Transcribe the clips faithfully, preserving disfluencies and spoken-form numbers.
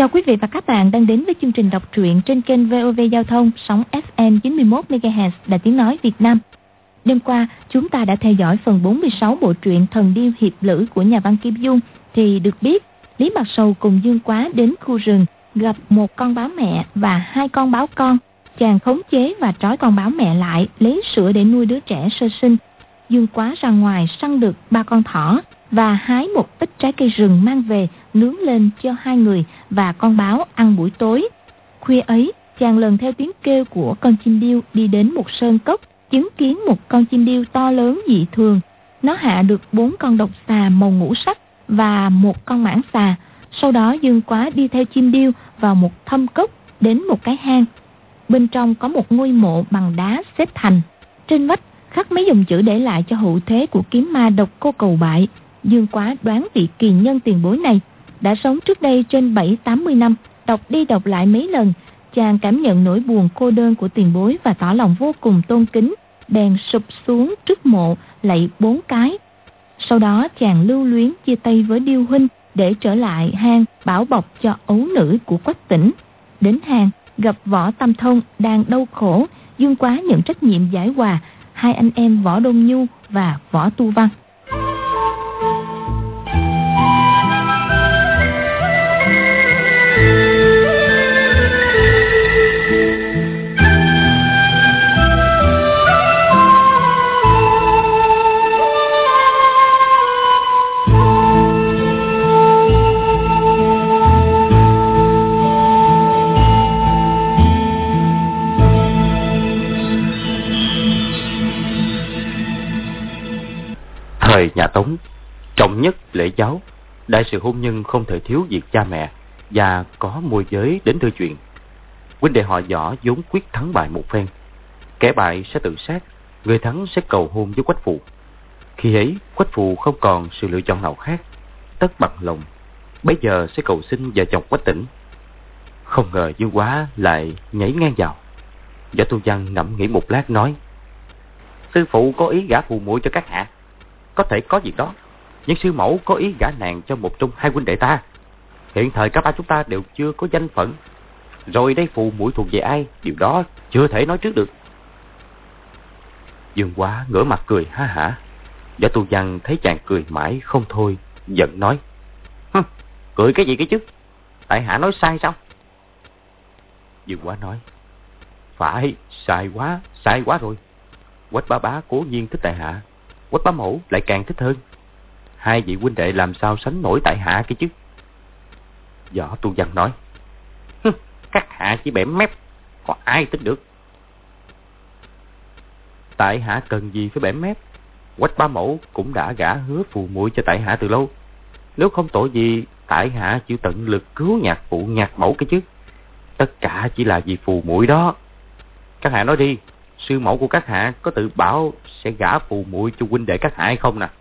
Chào quý vị và các bạn đang đến với chương trình đọc truyện trên kênh vê o vê Giao thông sóng ép em chín mươi mốt mê ga héc Đài Tiếng Nói Việt Nam. Đêm qua, chúng ta đã theo dõi phần bốn mươi sáu bộ truyện Thần Điêu Hiệp Lữ của nhà văn Kim Dung. Thì được biết, Lý Mặt Sầu cùng Dương Quá đến khu rừng, gặp một con báo mẹ và hai con báo con. Chàng khống chế và trói con báo mẹ lại, lấy sữa để nuôi đứa trẻ sơ sinh. Dương Quá ra ngoài săn được ba con thỏ và hái một ít trái cây rừng mang về, nướng lên cho hai người và con báo ăn buổi tối. Khuya ấy, chàng lần theo tiếng kêu của con chim điêu đi đến một sơn cốc, chứng kiến một con chim điêu to lớn dị thường. Nó hạ được bốn con độc xà màu ngũ sắc và một con mãng xà. Sau đó Dương Quá đi theo chim điêu vào một thâm cốc, đến một cái hang. Bên trong có một ngôi mộ bằng đá xếp thành. Trên vách khắc mấy dòng chữ để lại cho hữu thế của kiếm ma Độc Cô Cầu Bại. Dương Quá đoán vị kỳ nhân tiền bối này đã sống trước đây trên bảy tám mươi năm. Đọc đi đọc lại mấy lần, chàng cảm nhận nỗi buồn cô đơn của tiền bối và tỏ lòng vô cùng tôn kính, bèn sụp xuống trước mộ lạy bốn cái. Sau đó chàng lưu luyến chia tay với điêu huynh để trở lại hang bảo bọc cho ấu nữ của Quách Tỉnh. Đến hang gặp Võ Tam Thông đang đau khổ, Dương Quá nhận trách nhiệm giải hòa hai anh em Võ Đông Nhu và Võ Tu Văn. Thời nhà Tống, trọng nhất lễ giáo, đại sự hôn nhân không thể thiếu việc cha mẹ và có môi giới đến thư chuyện. Huynh đệ họ Võ vốn quyết thắng bại một phen. Kẻ bại sẽ tự sát, người thắng sẽ cầu hôn với Quách Phù. Khi ấy Quách Phù không còn sự lựa chọn nào khác, tất bằng lòng, bấy giờ sẽ cầu xin vợ chồng Quách Tỉnh. Không ngờ Dương Quá lại nhảy ngang vào. Võ Tu Văn ngẫm nghĩ một lát nói: sư phụ có ý gả phù muội cho các hạ, có thể có việc đó, nhưng sư mẫu có ý gả nàng cho một trong hai huynh đệ ta. Hiện thời các ba chúng ta đều chưa có danh phận, rồi đây phù muội thuộc về ai, điều đó chưa thể nói trước được. Dương Quá ngửa mặt cười ha hả. Võ Tu Văn thấy chàng cười mãi không thôi, giận nói: Hừ, cười cái gì cái chứ, tại hạ nói sai sao? Dương Quá nói: phải, sai quá, sai quá rồi. Quách bá bá cố nhiên thích tại hạ, Quách bá mẫu lại càng thích hơn. Hai vị huynh đệ làm sao sánh nổi tại hạ kia chứ? Võ Tu Văn nói: các hạ chỉ bẻ mép, có ai tin được? Tại hạ cần gì phải bẻ mép? Quách bá mẫu cũng đã gả hứa phù muội cho tại hạ từ lâu. Nếu không tội gì, tại hạ chịu tận lực cứu nhạc phụ nhạc mẫu kia chứ. Tất cả chỉ là vì phù muội đó. Các hạ nói đi, sư mẫu của các hạ có tự bảo sẽ gả phù muội cho huynh đệ các hạ hay không nè?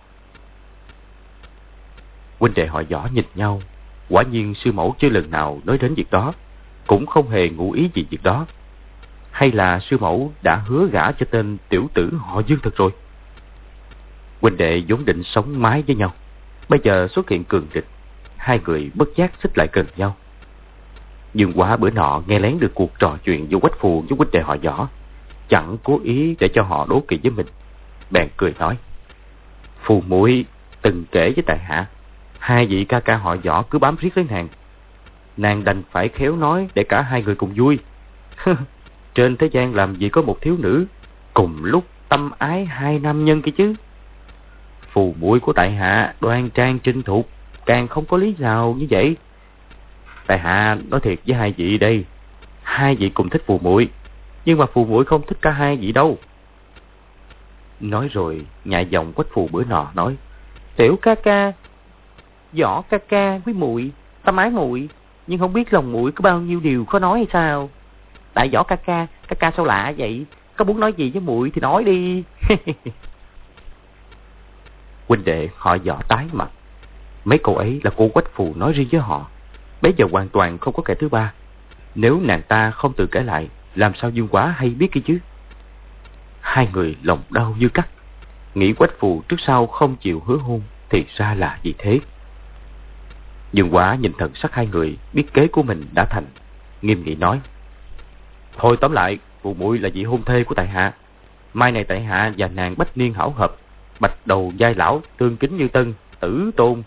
Huynh đệ họ Võ nhìn nhau, quả nhiên sư mẫu chưa lần nào nói đến việc đó, cũng không hề ngụ ý gì việc đó. Hay là sư mẫu đã hứa gả cho tên tiểu tử họ Dương thật rồi? Huynh đệ vốn định sống mái với nhau, bây giờ xuất hiện cường địch, hai người bất giác xích lại gần nhau. Dương Quá bữa nọ nghe lén được cuộc trò chuyện giữa Quách Phù với huynh đệ họ Võ, chẳng cố ý để cho họ đố kỵ với mình, bèn cười nói: phù muội từng kể với tại hạ, hai vị ca ca họ Võ cứ bám riết lấy nàng, nàng đành phải khéo nói để cả hai người cùng vui. Trên thế gian làm gì có một thiếu nữ cùng lúc tâm ái hai nam nhân kia chứ? Phù muội của tại hạ đoan trang trinh thục, càng không có lý nào như vậy. Tại hạ nói thiệt với hai vị đây, hai vị cùng thích phù muội, nhưng mà phù muội không thích cả hai vị đâu. Nói rồi nhại giọng Quách Phù bữa nọ nói: tiểu ca ca, Võ ca ca với muội tâm ái muội, nhưng không biết lòng muội có bao nhiêu điều khó nói hay sao? Tại Võ ca ca, ca ca sao lạ vậy? Có muốn nói gì với muội thì nói đi. Huynh đệ họ Võ tái mặt. Mấy cô ấy là cô Quách Phù nói riêng với họ, bây giờ hoàn toàn không có kẻ thứ ba. Nếu nàng ta không tự kể lại, làm sao Dương Quá hay biết kia chứ? Hai người lòng đau như cắt, nghĩ Quách Phù trước sau không chịu hứa hôn, thì ra là vì thế. Dương Quá nhìn thần sắc hai người, biết kế của mình đã thành, nghiêm nghị nói: thôi tóm lại, phù muội là vị hôn thê của tại hạ. Mai này tại hạ và nàng bách niên hảo hợp, bạch đầu giai lão, tương kính như tân, tử tôn.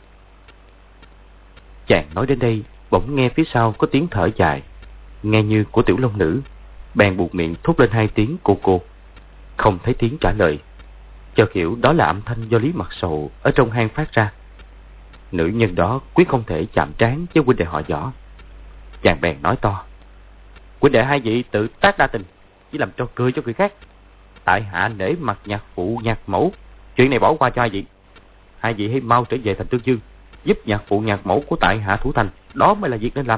Chàng nói đến đây, bỗng nghe phía sau có tiếng thở dài, nghe như của Tiểu Long Nữ, bèn buộc miệng thốt lên hai tiếng cô cô. Không thấy tiếng trả lời, chợt hiểu đó là âm thanh do Lý Mặt Sầu ở trong hang phát ra. Nữ nhân đó quyết không thể chạm trán với huynh đệ họ Võ. Chàng bèn nói to: huynh đệ hai vị tự tác đa tình, chỉ làm cho cười cho người khác. Tại hạ nể mặt nhạc phụ nhạc mẫu, chuyện này bỏ qua cho hai vị. Hai vị hãy mau trở về thành Tương Dương, giúp nhạc phụ nhạc mẫu của tại hạ thủ thành, đó mới là việc nên làm.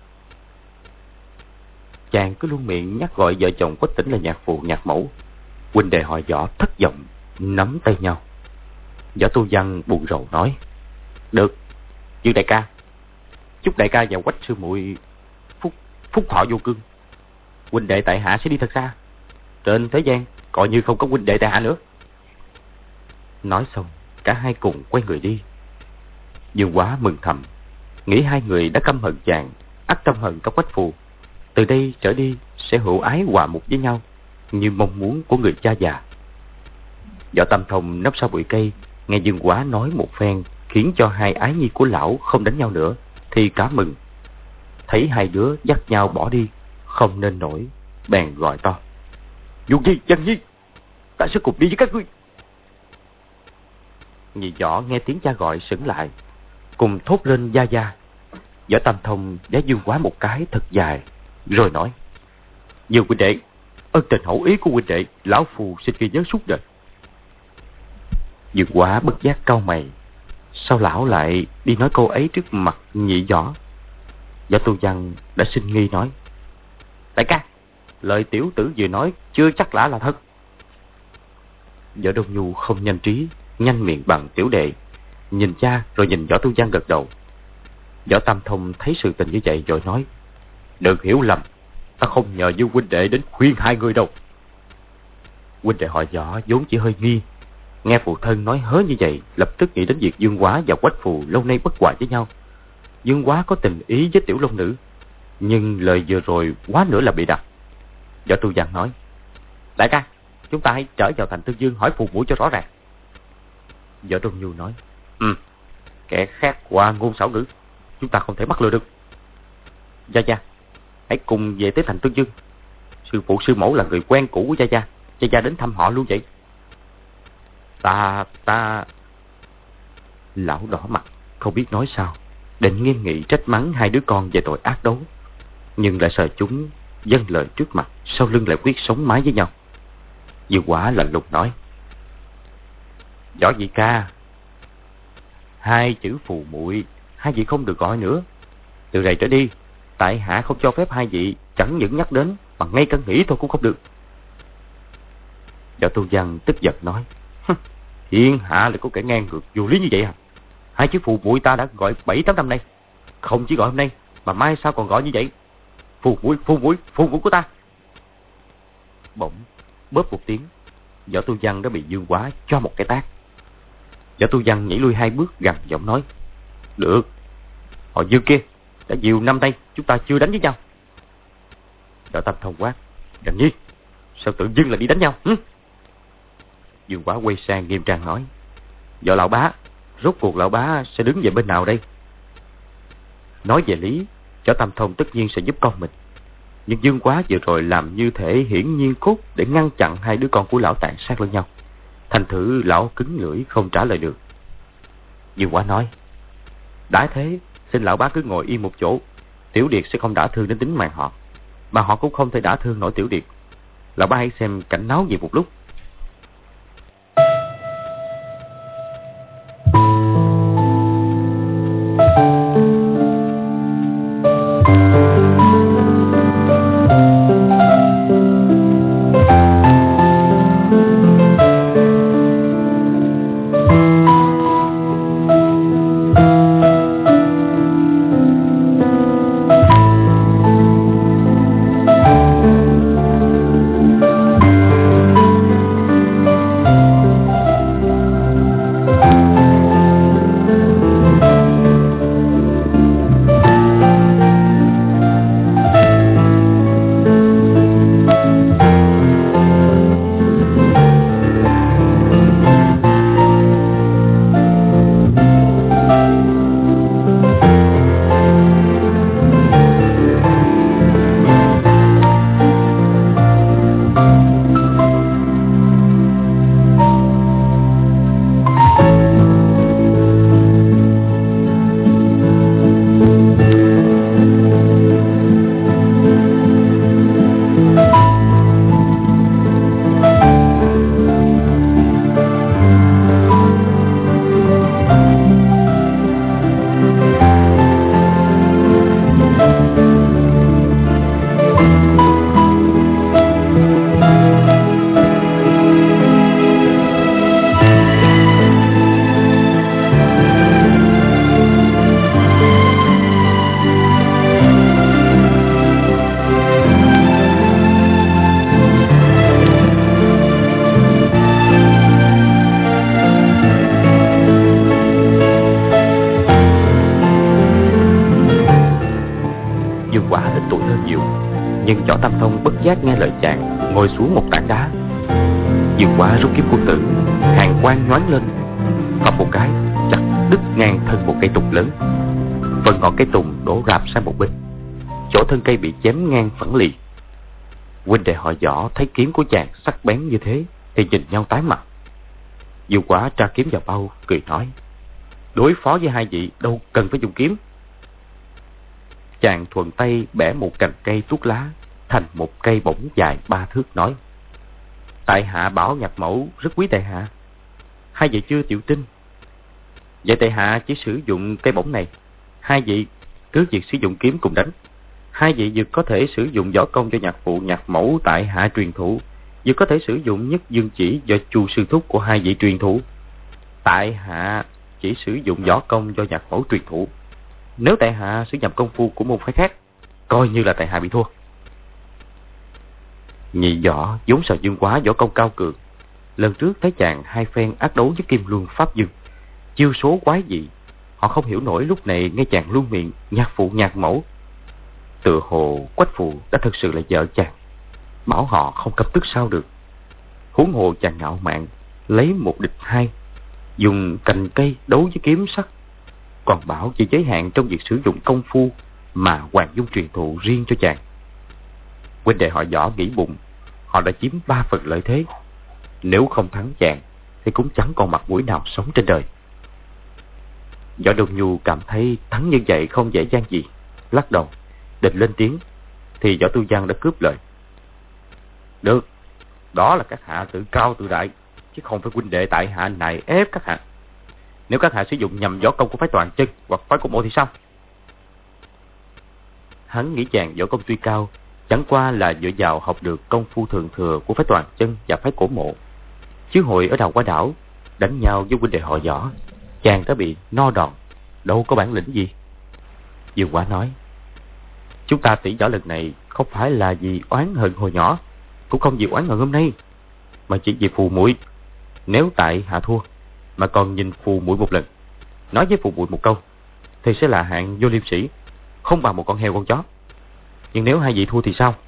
Chàng cứ luôn miệng nhắc gọi vợ chồng Quách Tĩnh là nhạc phụ nhạc mẫu. Huynh đệ họ Võ thất vọng, nắm tay nhau. Võ Tu Văn buồn rầu nói: được, Dương đại ca, chúc đại ca và Quách sư muội phúc phúc thọ vô cương. Huynh đệ tại hạ sẽ đi thật xa, trên thế gian coi như không có huynh đệ tại hạ nữa. Nói xong, cả hai cùng quay người đi. Dương Quá mừng thầm, nghĩ hai người đã căm hận chàng, ắt căm hận cả Quách Phù. Từ đây trở đi sẽ hữu ái hòa mục với nhau, như mong muốn của người cha già. Võ Tam Thông nấp sau bụi cây, nghe Dương Quá nói một phen, khiến cho hai ái nhi của lão không đánh nhau nữa, thì cả mừng. Thấy hai đứa dắt nhau bỏ đi, không nên nổi, bèn gọi to: Dù Nhi, Văn Nhi, ta sẽ cùng đi với các ngươi. Nhị Võ nghe tiếng cha gọi sững lại, cùng thốt lên gia gia. Võ Tam Thông đá Dương Quá một cái thật dài, rồi nói: Dương huynh đệ, ân tình hậu ý của huynh đệ, lão phù xin ghi nhớ suốt đời. Dương Quá bất giác cau mày, sao lão lại đi nói câu ấy trước mặt Nhị Võ? Võ Tu Văn đã sinh nghi nói: đại ca, lời tiểu tử vừa nói chưa chắc đã là thật. Võ Đông Nhu không nhanh trí, nhanh miệng bằng tiểu đệ, nhìn cha rồi nhìn Võ Tu Văn gật đầu. Võ Tam Thông thấy sự tình như vậy rồi nói: đừng hiểu lầm, ta không nhờ Dương huynh đệ đến khuyên hai người đâu. Huynh đệ họ Võ vốn chỉ hơi nghi, nghe phụ thân nói hớ như vậy, lập tức nghĩ đến việc Dương Quá và Quách Phù lâu nay bất hòa với nhau. Dương Quá có tình ý với Tiểu Long Nữ, nhưng lời vừa rồi quá nữa là bị đặt. Võ Tu Văn nói: đại ca, chúng ta hãy trở vào thành Tương Dương hỏi phù muội cho rõ ràng. Võ Đông Nhu nói: ừ, kẻ khác qua ngôn xảo ngữ, chúng ta không thể bắt lừa được. Gia Gia, hãy cùng về tới thành Tương Dương. Sư phụ sư mẫu là người quen cũ của Gia Gia, Gia Gia đến thăm họ luôn vậy. Ta, ta... Lão đỏ mặt, không biết nói sao, định nghiêm nghị trách mắng hai đứa con về tội ác đấu, nhưng lại sợ chúng dâng lời trước mặt, sau lưng lại quyết sống mái với nhau. Dương Quá lạnh lùng nói: Võ nhị ca, hai chữ phù muội hai vị không được gọi nữa. Từ này trở đi, tại hạ không cho phép hai vị chẳng những nhắc đến, mà ngay cả nghĩ thôi cũng không được. Võ Tu Văn tức giận nói: thiên hạ lại có kẻ ngang ngược vô lý như vậy à? Hai chữ phù muội ta đã gọi bảy tám năm nay, không chỉ gọi hôm nay mà mai sao còn gọi như vậy. Phù muội, phù muội, phù muội của ta. Bỗng bóp một tiếng, Võ Tu Văn đã bị Dương Quá cho một cái tát. Võ Tu Văn nhảy lui hai bước, gằn giọng nói: được, họ Dương kia đã nhiều năm nay chúng ta chưa đánh với nhau. Võ Tam Thông quát: Đằng Nhi, sao tự dưng là đi đánh nhau? Hử? Dương Quá quay sang nghiêm trang nói: Võ lão bá, rốt cuộc lão bá sẽ đứng về bên nào đây? Nói về lý, Võ Tam Thông tất nhiên sẽ giúp con mình, nhưng Dương Quá vừa rồi làm như thể hiển nhiên cốt để ngăn chặn hai đứa con của lão tàn sát lẫn nhau, thành thử lão cứng lưỡi không trả lời được. Dương Quá nói: đã thế, xin lão bá cứ ngồi yên một chỗ, Tiểu Điệt sẽ không đả thương đến tính mạng họ, mà họ cũng không thể đả thương nổi Tiểu Điệt. Lão bá hãy xem cảnh náo gì một lúc. Nhưng Võ Tam Thông bất giác nghe lời chàng, ngồi xuống một tảng đá. Dương Quá rút kiếm quân tử, hàng quang nhoáng lên, phập một cái chặt đứt ngang thân một cây tùng lớn. Phần ngọn cây tùng đổ rạp sang một bên, chỗ thân cây bị chém ngang phẳng lì. Huynh đệ họ Võ thấy kiếm của chàng sắc bén như thế thì nhìn nhau tái mặt. Dương Quá tra kiếm vào bao, cười nói: đối phó với hai vị đâu cần phải dùng kiếm. Chàng thuận tay bẻ một cành cây tuốt lá thành một cây bổng dài ba thước, nói: tại hạ bảo Nhạc Mẫu rất quý tại hạ, hai vị chưa chịu tin. Vậy tại hạ chỉ sử dụng cây bổng này, hai vị cứ việc sử dụng kiếm cùng đánh. Hai vị vừa có thể sử dụng võ công cho nhạc phụ Nhạc Mẫu tại hạ truyền thụ, vừa có thể sử dụng nhất dương chỉ do Chu sư thúc của hai vị truyền thụ. Tại hạ chỉ sử dụng võ công do Nhạc Mẫu truyền thụ. Nếu tại hạ sử nhập công phu của môn phái khác, coi như là tại hạ bị thua. Nhị Võ vốn sợ Dương Quá võ công cao cường, lần trước thấy chàng hai phen ác đấu với Kim Luân Pháp Dương, chiêu số quái dị, họ không hiểu nổi lúc này nghe chàng luôn miệng Nhạc phụ Nhạc Mẫu. Tựa hồ Quách Phù đã thực sự là vợ chàng, bảo họ không căm tức sao được. Huống hồ chàng ngạo mạn lấy một địch hai, dùng cành cây đấu với kiếm sắt, còn bảo chỉ giới hạn trong việc sử dụng công phu mà Hoàng Dung truyền thụ riêng cho chàng. Huynh đệ họ Võ nghĩ bụng họ đã chiếm ba phần lợi thế, nếu không thắng chàng thì cũng chẳng còn mặt mũi nào sống trên đời. Võ Đông Nhu cảm thấy thắng như vậy không dễ dàng gì, lắc đầu định lên tiếng thì Võ Tu Văn đã cướp lời: được, đó là các hạ tự cao tự đại, chứ không phải huynh đệ tại hạ nài ép các hạ. Nếu các hạ sử dụng nhầm võ công của phái Toàn Chân hoặc phái Cổ Mộ thì sao? Hắn nghĩ chàng võ công tuy cao, chẳng qua là dựa vào học được công phu thường thừa của phái Toàn Chân và phái Cổ Mộ, chứ hồi ở Đào Hoa Đảo đánh nhau với huynh đệ họ Võ, chàng đã bị no đòn, đâu có bản lĩnh gì. Dương Quá nói: chúng ta tỷ võ lần này không phải là vì oán hận hồi nhỏ, cũng không vì oán hận hôm nay, mà chỉ vì Phù muội. Nếu tại hạ thua mà còn nhìn Phù muội một lần, nói với Phù muội một câu, thì sẽ là hạng vô liêm sĩ, không bằng một con heo con chó. Nhưng nếu hai vị thua thì sao?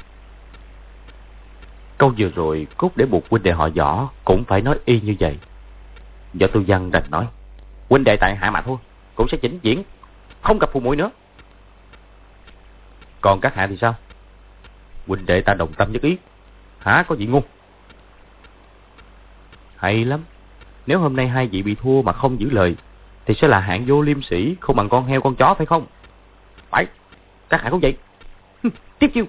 Câu vừa rồi cốt để buộc huynh đệ họ Võ cũng phải nói y như vậy. Võ Tu Văn đành nói: huynh đệ tại hạ mà thua cũng sẽ chỉnh diễn, không gặp Phù muội nữa. Còn các hạ thì sao? Huynh đệ ta đồng tâm nhất ý, hả có gì ngu? Hay lắm, nếu hôm nay hai vị bị thua mà không giữ lời thì sẽ là hạng vô liêm sĩ, không bằng con heo con chó, phải không? Phải, các hạ cũng vậy. Tiếp chiêu.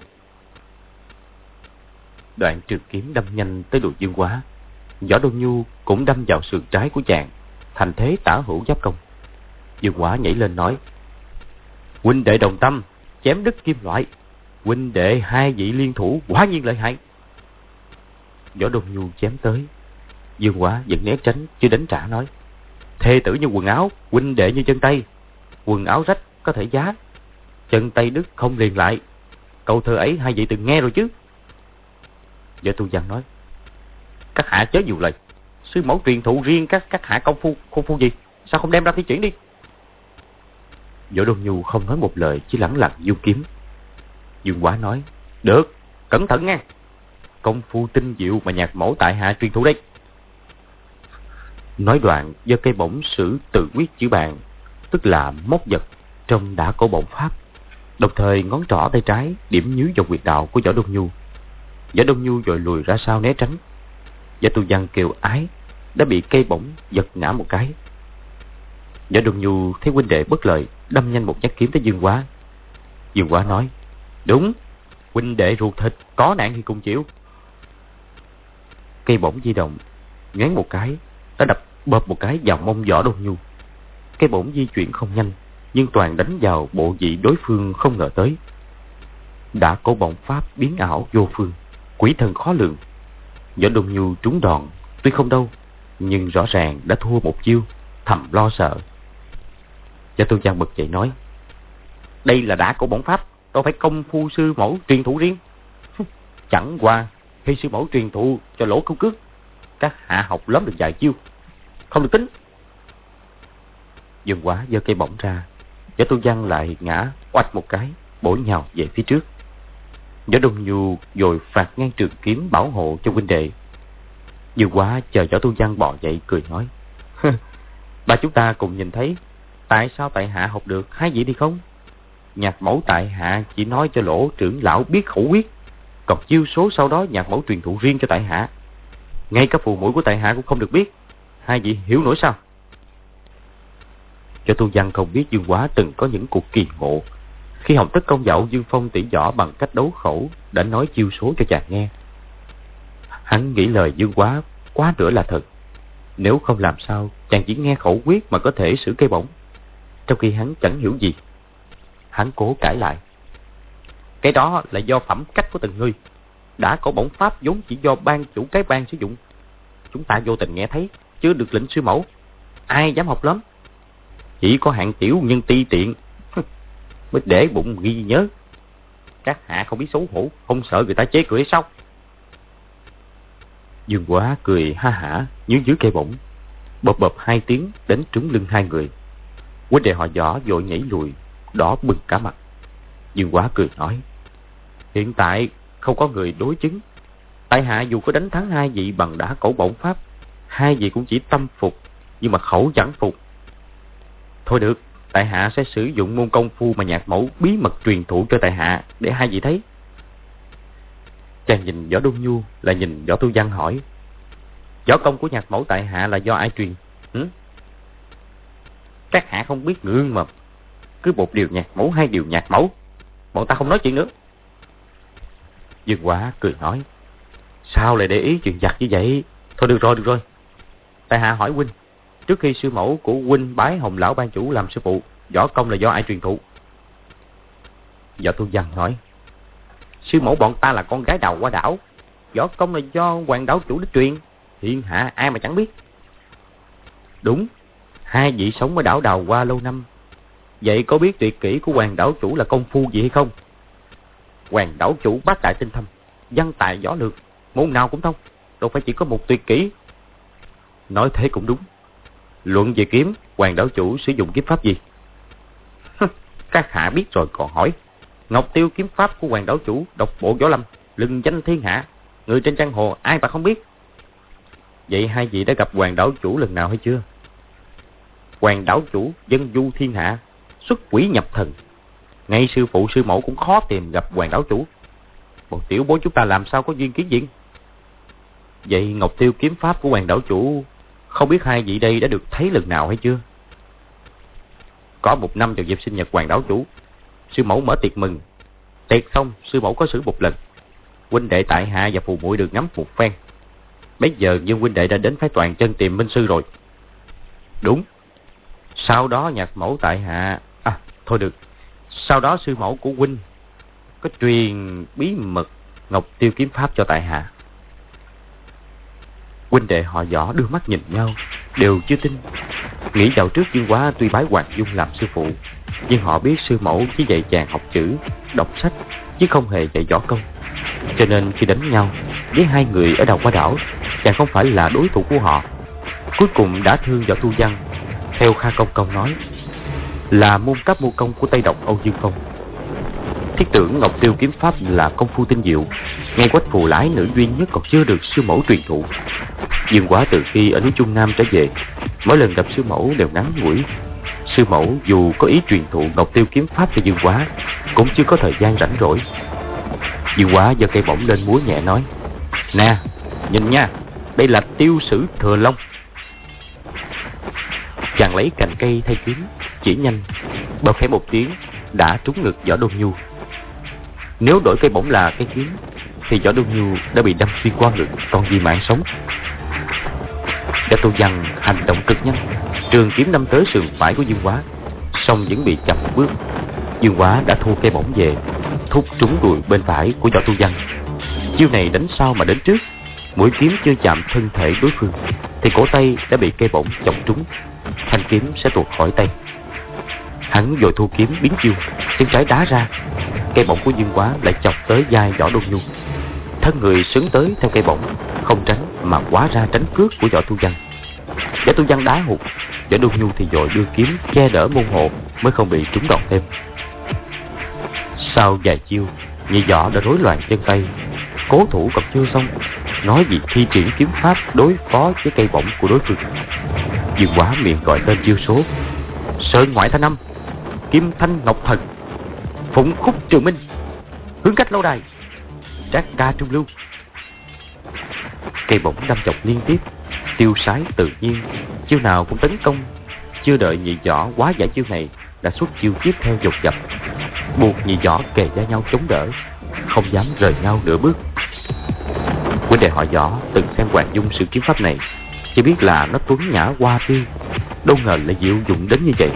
Đoạn trường kiếm đâm nhanh tới đùi Dương Quá. Võ Đông Nhu cũng đâm vào sườn trái của chàng, thành thế tả hữu giáp công. Dương Quá nhảy lên nói: huynh đệ đồng tâm, chém đứt kim loại. Huynh đệ hai vị liên thủ quả nhiên lợi hại. Võ Đông Nhu chém tới, Dương Quá vẫn né tránh chưa đánh trả, nói: thê tử như quần áo, huynh đệ như chân tay. Quần áo rách có thể giá, chân tay đứt không liền lại. Câu thơ ấy hai vị từng nghe rồi chứ? Võ Tu Văn nói: các hạ chớ nhiều lời, sư mẫu truyền thụ riêng các các hạ công phu công phu gì, sao không đem ra thi triển đi? Võ Đông Nhu không nói một lời, chỉ lẳng lặng giương kiếm. Dương Quá nói: được, cẩn thận nghe, công phu tinh diệu mà Nhạc Mẫu tại hạ truyền thụ đây. Nói đoạn giơ cây bổng sử tự quyết chữ bàn, tức là móc vật trong đã cổ bổng pháp, đồng thời ngón trỏ tay trái điểm nhứ vào huyệt đạo của Võ Đông Nhu. Võ Đông Nhu vội lùi ra sau né tránh. Võ Tu Văn kêu ái đã bị cây bổng giật ngã một cái. Võ Đông Nhu thấy huynh đệ bất lợi, đâm nhanh một nhát kiếm tới Dương Quá. Dương Quá nói: đúng, huynh đệ ruột thịt, có nạn thì cùng chịu. Cây bổng di động, nhoáng một cái đã đập bợp một cái vào mông Võ Đông Nhu. Cây bổng di chuyển không nhanh, nhưng toàn đánh vào bộ vị đối phương không ngờ tới. Đã cổ bổng pháp biến ảo vô phương, quỷ thần khó lường. Võ Đông Nhu trúng đòn tuy không đâu, nhưng rõ ràng đã thua một chiêu, thầm lo sợ. Võ Tu Văn bật dậy nói: đây là đã cổ bổng pháp, đâu phải công phu sư mẫu truyền thụ riêng. Chẳng qua khi sư mẫu truyền thụ cho Lỗ Công Cước, các hạ học lắm được vài chiêu, không được tính. Dương Quá giơ cây bổng ra, Võ Tu Văn lại ngã oạch một cái, bổ nhào về phía trước. Võ Đông Nhu rồi phạt ngang trường kiếm bảo hộ cho huynh đệ. Dương Quá chờ Võ Tu Văn bò dậy cười nói: Ba chúng ta cùng nhìn thấy, tại sao tại hạ học được, hai vị đi không? Nhạc mẫu tại hạ chỉ nói cho Lỗ trưởng lão biết khẩu quyết, còn chiêu số sau đó nhạc mẫu truyền thụ riêng cho tại hạ. Ngay cả phù mũi của tại hạ cũng không được biết, hai vị hiểu nổi sao? Võ Tu Văn không biết Dương Quá từng có những cuộc kỳ ngộ. Khi Hồng Tất Công dạo Dương Phong tỉ võ bằng cách đấu khẩu, đã nói chiêu số cho chàng nghe. Hắn nghĩ lời Dương Quá quá nữa là thật. Nếu không làm sao chàng chỉ nghe khẩu quyết mà có thể sử cây bổng, trong khi hắn chẳng hiểu gì. Hắn cố cãi lại: Cái đó là do phẩm cách của từng người. Đã có bổng pháp vốn chỉ do ban chủ cái ban sử dụng. Chúng ta vô tình nghe thấy, chưa được lệnh sư mẫu, ai dám học lắm. Chỉ có hạng tiểu nhân ti tiện mới để bụng ghi nhớ. Các hạ không biết xấu hổ, không sợ người ta chế cười sao? Dương Quá cười ha hả nhướng dưới cây bổng, bập bập hai tiếng đánh trúng lưng hai người. Huynh đệ họ Võ vội nhảy lùi, đỏ bừng cả mặt. Dương Quá cười nói: Hiện tại không có người đối chứng. Tại hạ dù có đánh thắng hai vị bằng đả cổ bổng pháp, hai vị cũng chỉ tâm phục, nhưng mà khẩu chẳng phục. Thôi được, tại hạ sẽ sử dụng môn công phu mà nhạc mẫu bí mật truyền thụ cho tại hạ, để hai vị thấy. Chàng nhìn Võ Đông Nhu, lại nhìn Võ Tu Văn hỏi: Võ công của nhạc mẫu tại hạ là do ai truyền? Hử? Các hạ không biết ngượng mà, cứ một điều nhạc mẫu, hai điều nhạc mẫu, bọn ta không nói chuyện nữa. Dương Quá cười nói: Sao lại để ý chuyện giặt như vậy? Thôi được rồi, được rồi. Tại hạ hỏi huynh, trước khi sư mẫu của huynh bái Hồng lão ban chủ làm sư phụ, võ công là do ai truyền thụ? Võ Tu Văn nói: Sư mẫu bọn ta là con gái đầu qua đảo, võ công là do hoàng đảo chủ đích truyền, thiên hạ ai mà chẳng biết. Đúng, hai vị sống ở đảo Đào Hoa lâu năm, vậy có biết tuyệt kỹ của hoàng đảo chủ là công phu gì hay không? Hoàng đảo chủ bát đại tinh thâm, văn tài võ lược, môn nào cũng thông, đâu phải chỉ có một tuyệt kỹ. Nói thế cũng đúng. Luận về kiếm, hoàng đảo chủ sử dụng kiếm pháp gì? Các hạ biết rồi còn hỏi. Ngọc Tiêu kiếm pháp của hoàng đảo chủ, độc bộ võ lâm, lừng danh thiên hạ, người trên giang hồ ai mà không biết. Vậy hai vị đã gặp hoàng đảo chủ lần nào hay chưa? Hoàng đảo chủ dân du thiên hạ, xuất quỷ nhập thần, ngay sư phụ sư mẫu cũng khó tìm gặp hoàng đảo chủ. Một tiểu bối chúng ta làm sao có duyên kiến diện? Vậy Ngọc Tiêu kiếm pháp của hoàng đảo chủ, không biết hai vị đây đã được thấy lần nào hay chưa? Có một năm vào dịp sinh nhật hoàng đảo chủ, sư mẫu mở tiệc mừng. Tiệc xong sư mẫu có xử một lần, huynh đệ tại hạ và phù muội được ngắm một phen. Bây giờ Dương huynh đệ đã đến phái toàn chân tìm minh sư rồi. Đúng. Sau đó nhạc mẫu tại hạ, à thôi được, sau đó sư mẫu của huynh có truyền bí mật Ngọc Tiêu kiếm pháp cho tại hạ. Huynh đệ họ Võ đưa mắt nhìn nhau, đều chưa tin. Nghĩ dạo trước Dương Quá tuy bái Hoàng Dung làm sư phụ, nhưng họ biết sư mẫu chỉ dạy chàng học chữ, đọc sách, chứ không hề dạy võ công. Cho nên khi đánh nhau với hai người ở Đào Hoa Đảo, chàng không phải là đối thủ của họ. Cuối cùng đã thương Võ Tu Văn, theo Kha Công Công nói, là môn cấp môn công của Tây Độc Âu Dương Phong. Thiết tưởng Ngọc Tiêu kiếm pháp là công phu tinh diệu, ngay Quách Phù Lãi nữ duy nhất còn chưa được sư mẫu truyền thụ. Dương Quá từ khi ở núi Trung Nam trở về, mỗi lần gặp sư mẫu đều ngắn ngủi. Sư mẫu dù có ý truyền thụ Ngọc Tiêu kiếm pháp cho Dương Quá, cũng chưa có thời gian rảnh rỗi. Dương Quá giơ cây bổng lên múa nhẹ nói: Nè, nhìn nha, đây là tiêu sử thừa long. Chàng lấy cành cây thay kiếm, chỉ nhanh, bập khẽ một tiếng đã trúng ngực Võ Đông Nhu. Nếu đổi cây bổng là cây kiếm, thì Võ Đông Nhu đã bị đâm xuyên qua ngực, còn gì mạng sống. Võ Tu Văn hành động cực nhanh, trường kiếm đâm tới sườn phải của Dương Quá, song vẫn bị chậm một bước. Dương Quá đã thu cây bổng về, thúc trúng đùi bên phải của Võ Tu Văn. Chiêu này đánh sau mà đến trước, mũi kiếm chưa chạm thân thể đối phương thì cổ tay đã bị cây bổng chọc trúng, thanh kiếm sẽ tuột khỏi tay. Hắn vội thu kiếm biến chiêu, chân trái đá ra, cây bổng của Dương Quá lại chọc tới vai Võ Đông Nhu. Thân người sấn tới theo cây bổng, không tránh mà quá ra tránh cước của Võ Tu Văn. Võ Tu Văn đá hụt, Võ Đông Nhu thì vội đưa kiếm che đỡ môn hộ, mới không bị trúng đòn thêm. Sau vài chiêu, Nhị Võ đã rối loạn chân tay, cố thủ còn chưa xong, nói gì thi triển kiếm pháp đối phó với cây bổng của đối phương. Dương Quá miệng gọi tên chiêu số: Sơn Ngoại Thanh Âm, Kim Thanh Ngọc Thần, Phụng Khúc Trường Minh, Hướng Cách Lâu Đài, Trác Ca Trung Lưu. Cây bổng đâm chọc liên tiếp, tiêu sái tự nhiên, chiêu nào cũng tấn công. Chưa đợi Nhị Võ quá giải chiêu này, đã xuất chiêu tiếp theo dồn dập, buộc Nhị Võ kề vai nhau chống đỡ, không dám rời nhau nửa bước. Huynh đệ họ Võ từng xem Hoàng Dung sự kiếm pháp này, chỉ biết là nó tuấn nhã hoa tiêu, đâu ngờ lại diệu dụng đến như vậy.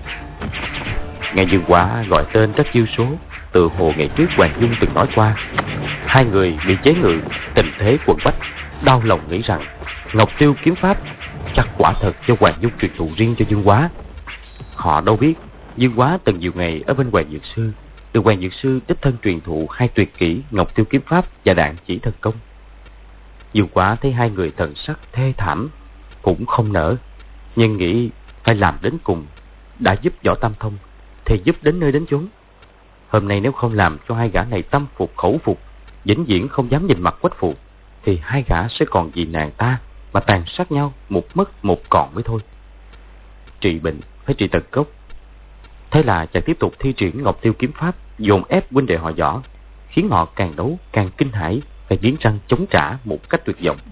Nghe Dương Quá gọi tên các chiêu số, từ hồ ngày trước Hoàng Dung từng nói qua. Hai người bị chế ngự, tình thế quần quách, đau lòng nghĩ rằng Ngọc Tiêu kiếm pháp chắc quả thật cho Hoàng Dung truyền thụ riêng cho Dương Quá. Họ đâu biết Dương Quá từng nhiều ngày ở bên Hoàng Dược Sư, được Hoàng Dược Sư đích thân truyền thụ hai tuyệt kỹ Ngọc Tiêu kiếm pháp và Đạn Chỉ Thần Công. Dương Quá thấy hai người thần sắc thê thảm, cũng không nỡ, nhưng nghĩ phải làm đến cùng. Đã giúp Võ Tam Thông thì giúp đến nơi đến chốn. Hôm nay nếu không làm cho hai gã này tâm phục khẩu phục, vĩnh viễn không dám nhìn mặt Quách Phụ, thì hai gã sẽ còn vì nàng ta mà tàn sát nhau, một mất một còn mới thôi. Trị bệnh phải trị tận gốc. Thế là chàng tiếp tục thi triển Ngọc Tiêu kiếm pháp, dồn ép huynh đệ họ Võ, khiến họ càng đấu càng kinh hãi, phải nghiến răng chống trả một cách tuyệt vọng.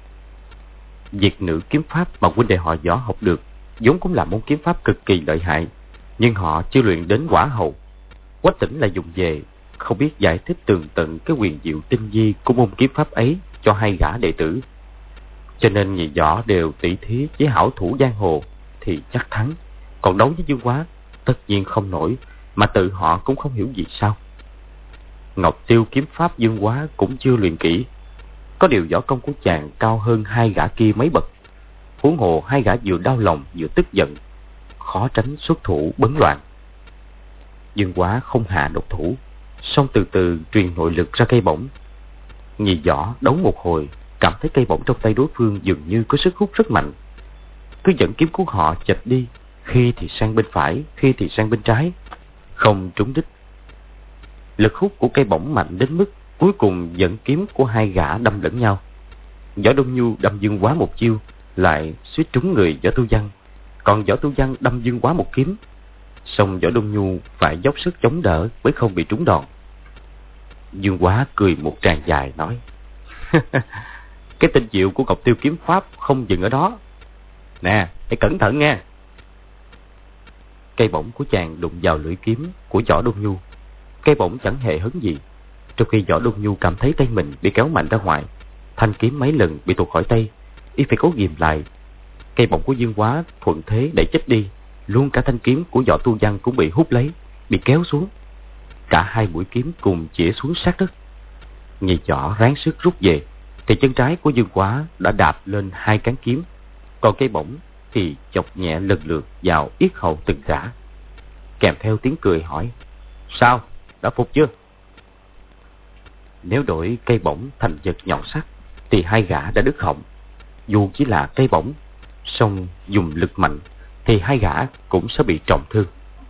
Diệt nữ kiếm pháp mà huynh đệ họ Võ học được vốn cũng là môn kiếm pháp cực kỳ lợi hại, nhưng họ chưa luyện đến quả hậu. Quách Tĩnh lại dùng về, không biết giải thích tường tận cái quyền diệu tinh vi của môn kiếm pháp ấy cho hai gã đệ tử. Cho nên Nhị Võ đều tỉ thí với hảo thủ giang hồ thì chắc thắng, còn đấu với Dương Quá tất nhiên không nổi, mà tự họ cũng không hiểu gì sao. Ngọc Tiêu kiếm pháp Dương Quá cũng chưa luyện kỹ, có điều võ công của chàng cao hơn hai gã kia mấy bậc. Huống hồ hai gã vừa đau lòng vừa tức giận, khó tránh xuất thủ bấn loạn. Dương Quá không hạ độc thủ, song từ từ truyền nội lực ra cây bổng. Nhị Võ đấu một hồi, cảm thấy cây bổng trong tay đối phương dường như có sức hút rất mạnh, cứ dẫn kiếm của họ chệch đi, khi thì sang bên phải, khi thì sang bên trái, không trúng đích. Lực hút của cây bổng mạnh đến mức cuối cùng dẫn kiếm của hai gã đâm lẫn nhau. Võ Đông Nhu đâm Dương Quá một chiêu, lại suýt trúng người Võ Tu Văn, còn Võ Tu Văn đâm Dương Quá một kiếm, song Võ Đông Nhu phải dốc sức chống đỡ mới không bị trúng đòn. Dương Quá cười một tràng dài nói: Cái tinh diệu của Ngọc Tiêu kiếm pháp không dừng ở đó. Nè, hãy cẩn thận nghe. Cây bổng của chàng đụng vào lưỡi kiếm của Võ Đông Nhu. Cây bổng chẳng hề hấn gì, trong khi Võ Đông Nhu cảm thấy tay mình bị kéo mạnh ra ngoài, thanh kiếm mấy lần bị tuột khỏi tay, y phải cố ghìm lại. Cây bổng của Dương Quá thuận thế đẩy chết đi, luôn cả thanh kiếm của Võ Tu Văn cũng bị hút lấy, bị kéo xuống. Cả hai mũi kiếm cùng chĩa xuống sát đất. Nhị Võ ráng sức rút về, thì chân trái của Dương Quá đã đạp lên hai cán kiếm, còn cây bổng thì chọc nhẹ lần lượt vào yết hầu từng gã, kèm theo tiếng cười hỏi: Sao, đã phục chưa? Nếu đổi cây bổng thành vật nhọn sắc thì hai gã đã đứt họng. Dù chỉ là cây bổng, song dùng lực mạnh thì hai gã cũng sẽ bị trọng thương.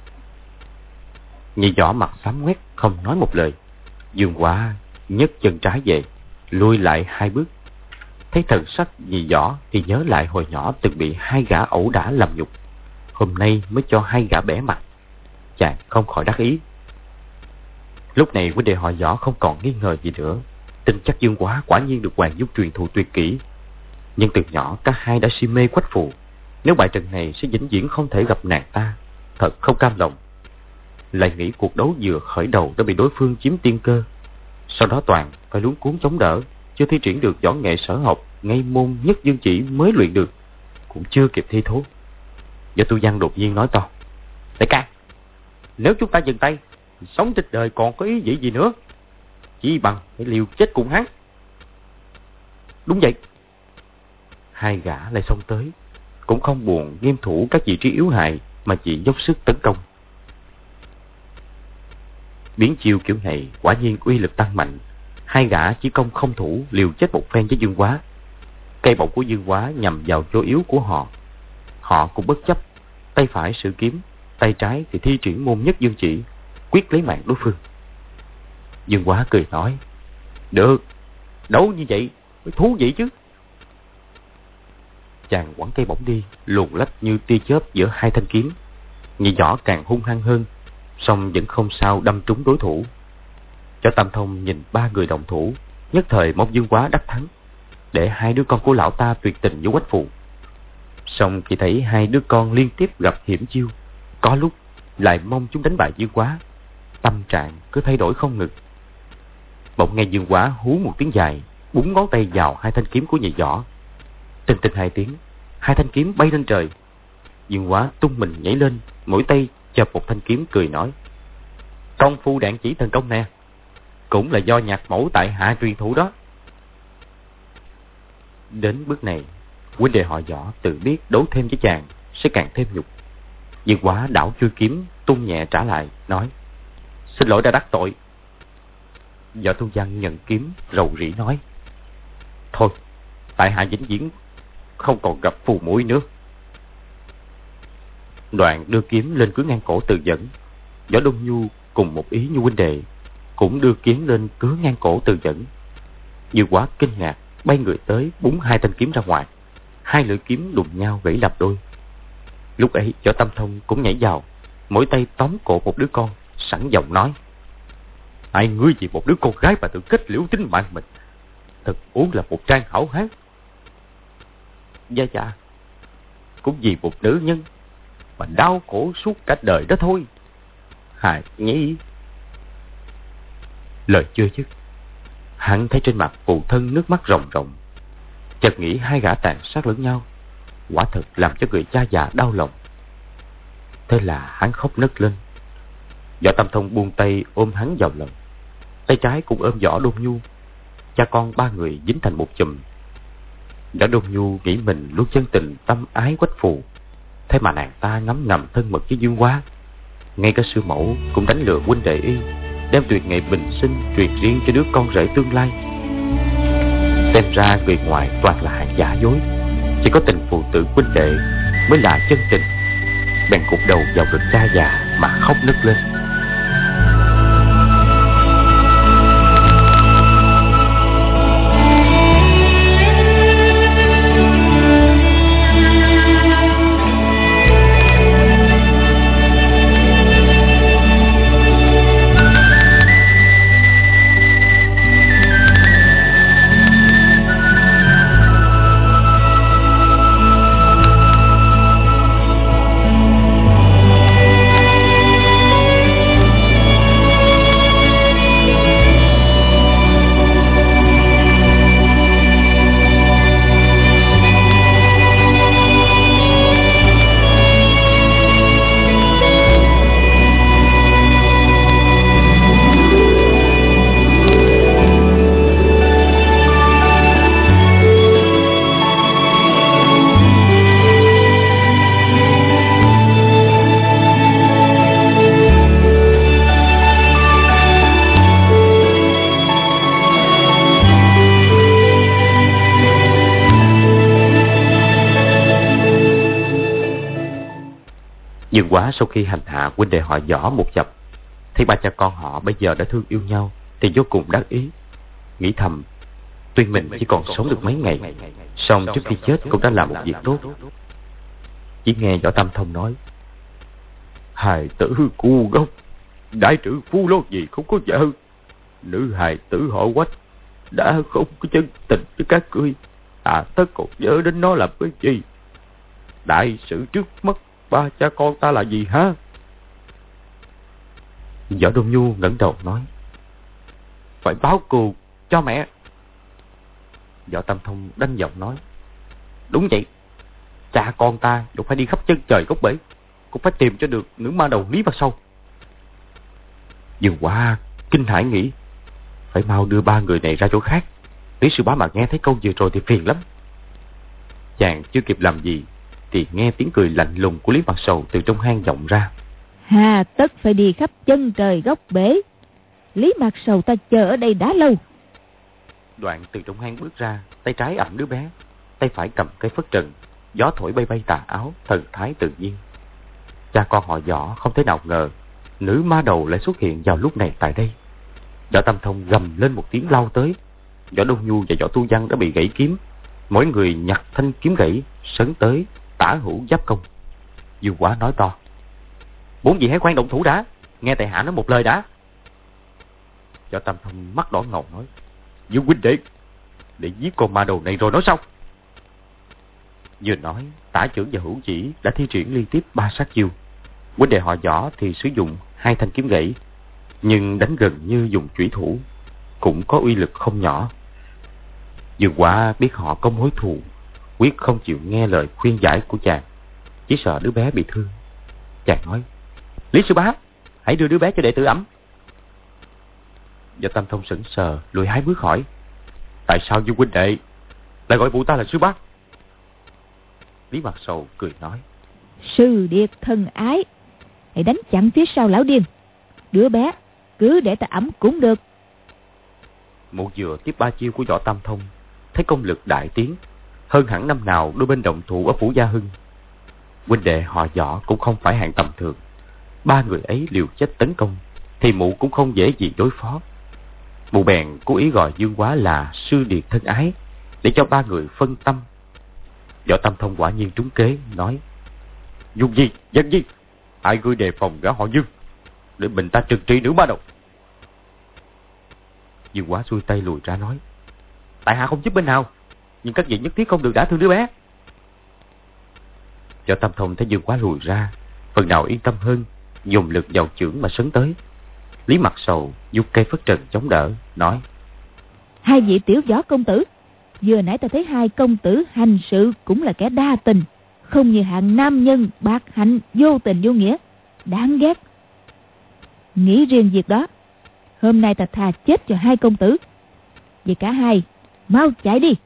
Nhị Võ mặt xám ngoét, không nói một lời. Dương Quá nhấc chân trái về, lùi lại hai bước. Thấy thần sắc Nhị Võ thì nhớ lại hồi nhỏ từng bị hai gã ẩu đả làm nhục, hôm nay mới cho hai gã bẻ mặt. Chàng không khỏi đắc ý. Lúc này huynh đệ họ Võ không còn nghi ngờ gì nữa, tin chắc Dương Quá quả nhiên được Hoàng Dung truyền thụ tuyệt kỹ. Nhưng từ nhỏ cả hai đã si mê Quách Phụ, nếu bại trận này sẽ vĩnh viễn không thể gặp nàng ta, thật không cam lòng. Lại nghĩ cuộc đấu vừa khởi đầu đã bị đối phương chiếm tiên cơ, sau đó toàn phải luống cuống chống đỡ, chưa thi triển được võ nghệ sở học, ngay môn Nhất Dương Chỉ mới luyện được, cũng chưa kịp thi thố. Võ Tu Văn đột nhiên nói to: Đại ca, nếu chúng ta dừng tay, sống trên đời còn có ý nghĩ gì nữa, chỉ bằng phải liều chết cùng hắn. Đúng vậy. Hai gã lại xông tới, cũng không buồn nghiêm thủ các vị trí yếu hại, mà chỉ dốc sức tấn công. Biến chiêu kiểu này quả nhiên uy lực tăng mạnh. Hai gã chỉ công không thủ, liều chết một phen với Dương Quá. Cây bổng của Dương Quá nhằm vào chỗ yếu của họ, họ cũng bất chấp, tay phải sử kiếm, tay trái thì thi triển môn Nhất Dương Chỉ, quyết lấy mạng đối phương. Dương Quá cười nói: Được, đấu như vậy mới thú vị chứ. Chàng quẳng cây bổng đi, luồn lách như tia chớp giữa hai thanh kiếm. Nhị Võ càng hung hăng hơn, song vẫn không sao đâm trúng đối thủ. Võ Tam Thông nhìn ba người đồng thủ, nhất thời mong Dương Quá đắc thắng, để hai đứa con của lão ta tuyệt tình với Quách Phù. Song chỉ thấy hai đứa con liên tiếp gặp hiểm chiêu, có lúc lại mong chúng đánh bại Dương Quá, tâm trạng cứ thay đổi không ngừng. Bỗng nghe Dương Quá hú một tiếng dài, búng ngón tay vào hai thanh kiếm của Nhị Võ. Tinh tinh hai tiếng, hai thanh kiếm bay lên trời. Dương Quá tung mình nhảy lên, mỗi tay chộp một thanh kiếm, cười nói: Công phu đạn chỉ thần công nè, cũng là do Nhạc Mẫu tại hạ truyền thụ đó. Đến bước này, huynh đệ họ Võ tự biết đấu thêm với chàng sẽ càng thêm nhục. Dương Quá đảo chui kiếm tung nhẹ trả lại, nói: Xin lỗi đã đắc tội. Võ Tu Văn nhận kiếm rầu rĩ nói: Thôi, tại hạ vĩnh viễn không còn gặp phù muội nữa. Đoạn đưa kiếm lên cứa ngang cổ Từ Dẫn. Võ Đông Nhu cùng một ý như huynh đệ, cũng đưa kiếm lên cứa ngang cổ Từ Dẫn. Dương Quá kinh ngạc, bay người tới búng hai thanh kiếm ra ngoài. Hai lưỡi kiếm đụng nhau gãy làm đôi. Lúc ấy Võ Tam Thông cũng nhảy vào, mỗi tay tóm cổ một đứa con, sẵn giọng nói: Hai ngươi vì một đứa con gái mà tự kết liễu tính mạng mình, thật uống là một trang hảo hán. Dạ dạ, cũng vì một nữ nhân mà đau khổ suốt cả đời đó thôi. Hài Nhi. Lời chưa dứt, hắn thấy trên mặt phụ thân nước mắt ròng ròng, chợt nghĩ hai gã tàn sát lẫn nhau, quả thật làm cho người cha già đau lòng. Thế là hắn khóc nấc lên. Võ Tam Thông buông tay ôm hắn vào lòng, tay trái cũng ôm Võ Đông Nhu. Cha con ba người dính thành một chùm. Võ Đông Nhu nghĩ mình luôn chân tình tâm ái Quách Phù, thế mà nàng ta ngấm ngầm thân mật với Dương Quá. Ngay cả sư mẫu cũng đánh lừa huynh đệ y, đem tuyệt nghệ bình sinh truyền riêng cho đứa con rể tương lai. Xem ra người ngoài toàn là hạng giả dối, chỉ có tình phụ tử huynh đệ mới là chân tình. Bèn cụp đầu vào ngực cha già mà khóc nức lên. Dương Quá sau khi hành hạ huynh đệ họ Võ một chập, thấy ba cha con họ bây giờ đã thương yêu nhau thì vô cùng đắc ý, nghĩ thầm tuy mình chỉ còn sống được mấy ngày, song trước khi chết cũng đã làm một việc tốt. Chỉ nghe Võ Tam Thông nói: Hài tử cu gốc, đại trữ phu lô gì không có vợ, nữ hài tử họ Quách đã không có chân tình với các ngươi, à tất còn nhớ đến nó làm cái gì? Đại sự trước mắt ba cha con ta là gì hả? Võ Đông Nhu ngẩng đầu nói: Phải báo cù cho mẹ. Võ Tam Thông đanh giọng nói: Đúng vậy, cha con ta cũng phải đi khắp chân trời góc bể, cũng phải tìm cho được nữ ma đầu Lý Mặt Sầu. Dương Quá kinh hãi nghĩ phải mau đưa ba người này ra chỗ khác, Lý sư bá mà nghe thấy câu vừa rồi thì phiền lắm. Chàng chưa kịp làm gì thì nghe tiếng cười lạnh lùng của Lý Mặt Sầu từ trong hang vọng ra: Hà tất phải đi khắp chân trời góc bể, Lý Mặt Sầu ta chờ ở đây đã lâu. Đoạn từ trong hang bước ra, tay trái ẵm đứa bé, tay phải cầm cây phất trần, gió thổi bay bay tà áo, thần thái tự nhiên. Cha con họ Võ không thể nào ngờ nữ ma đầu lại xuất hiện vào lúc này tại đây. Võ Tam Thông gầm lên một tiếng lao tới. Võ Đông Nhu và Võ Tu Văn đã bị gãy kiếm, mỗi người nhặt thanh kiếm gãy sấn tới tả hữu giáp công. Dương Quá nói to: bốn vị hãy khoan động thủ đã, nghe tại hạ nói một lời đã. Võ Tam Thông mắt đỏ ngầu nói: Dương huynh đệ, để giết con ma đầu này rồi nói sau. Vừa nói, tả trưởng và hữu chỉ đã thi triển liên tiếp ba sát chiêu. Huynh đệ họ Võ thì sử dụng hai thanh kiếm gãy, nhưng đánh gần như dùng chủy thủ, cũng có uy lực không nhỏ. Dương Quá biết họ có mối thù, quyết không chịu nghe lời khuyên giải của chàng, chỉ sợ đứa bé bị thương. Chàng nói: Lý sư bá, hãy đưa đứa bé cho đệ tử ấm. Võ Tam Thông sững sờ lùi hai bước hỏi: Tại sao Dương huynh đệ lại gọi vụ ta là sư bá? Lý Mặt Sầu cười nói: Sư điệt thân ái, hãy đánh chặn phía sau lão điên. Đứa bé cứ để ta ẵm cũng được. Mụ vừa tiếp ba chiêu của Võ Tam Thông, thấy công lực đại tiến, hơn hẳn năm nào đôi bên đồng thủ ở Phủ Gia Hưng. Huynh đệ họ Võ cũng không phải hạng tầm thường, ba người ấy liều chết tấn công thì mụ cũng không dễ gì đối phó. Mụ bèn cố ý gọi Dương Quá là sư điệt thân ái, để cho ba người phân tâm. Võ Tam Thông quả nhiên trúng kế, nói: Dùng gì, dân gì, ai ngươi đề phòng gã họ Dương, để mình ta trừng trị nữ ba đầu. Dương Quá xuôi tay lùi ra nói: Tại hạ không giúp bên nào, nhưng các vị nhất thiết không được đả thương đứa bé. Võ Tam Thông thấy Dương Quá lùi ra, phần nào yên tâm hơn, dùng lực vào chưởng mà sấn tới. Lý Mặt Sầu dùng cây phất trần chống đỡ, nói: Hai vị tiểu võ công tử, vừa nãy ta thấy hai công tử hành sự cũng là kẻ đa tình, không như hạng nam nhân bạc hạnh vô tình vô nghĩa, đáng ghét. Nghĩ riêng việc đó, hôm nay ta thà chết cho hai công tử. Vì cả hai mau chạy đi.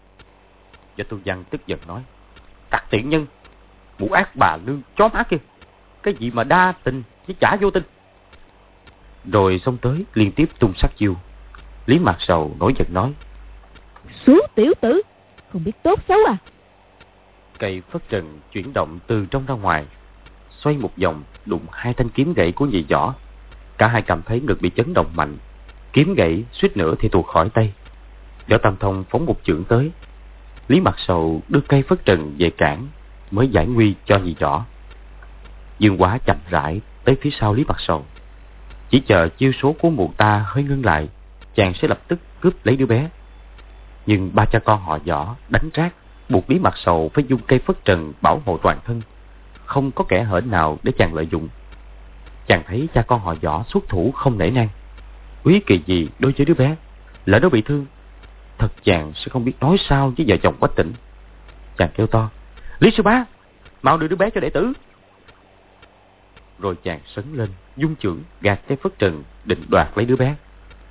Võ Tu Văn tức giận nói: Tặc tiện nhân, mụ ác bà nương chó má kia, cái gì mà đa tình chứ chả vô tình. Rồi xông tới liên tiếp tung sát chiêu. Lý Mạc Sầu nổi giận nói: Số tiểu tử, không biết tốt xấu à. Cây phất trần chuyển động từ trong ra ngoài, xoay một vòng đụng hai thanh kiếm gãy của nhị Võ. Cả hai cảm thấy ngực bị chấn động mạnh, kiếm gãy suýt nữa thì tuột khỏi tay. Võ Tam Thông phóng một chưởng tới, Lý Mặt Sầu đưa cây phất trần về cản, mới giải nguy cho nhị Võ. Dương Quá chậm rãi tới phía sau Lý Mặt Sầu, chỉ chờ chiêu số của mụ ta hơi ngưng lại, chàng sẽ lập tức cướp lấy đứa bé. Nhưng ba cha con họ Võ đánh rác, buộc Lý Mặt Sầu phải dùng cây phất trần bảo hộ toàn thân, không có kẻ hở nào để chàng lợi dụng. Chàng thấy cha con họ Võ xuất thủ không nể nang, úy kỳ gì đối với đứa bé, lỡ nó bị thương, thật chàng sẽ không biết nói sao với vợ chồng Quách Tĩnh. Chàng kêu to: Lý sư bá, mau đưa đứa bé cho đệ tử. Rồi chàng sấn lên dung chưởng gạt cái phất trần định đoạt lấy đứa bé.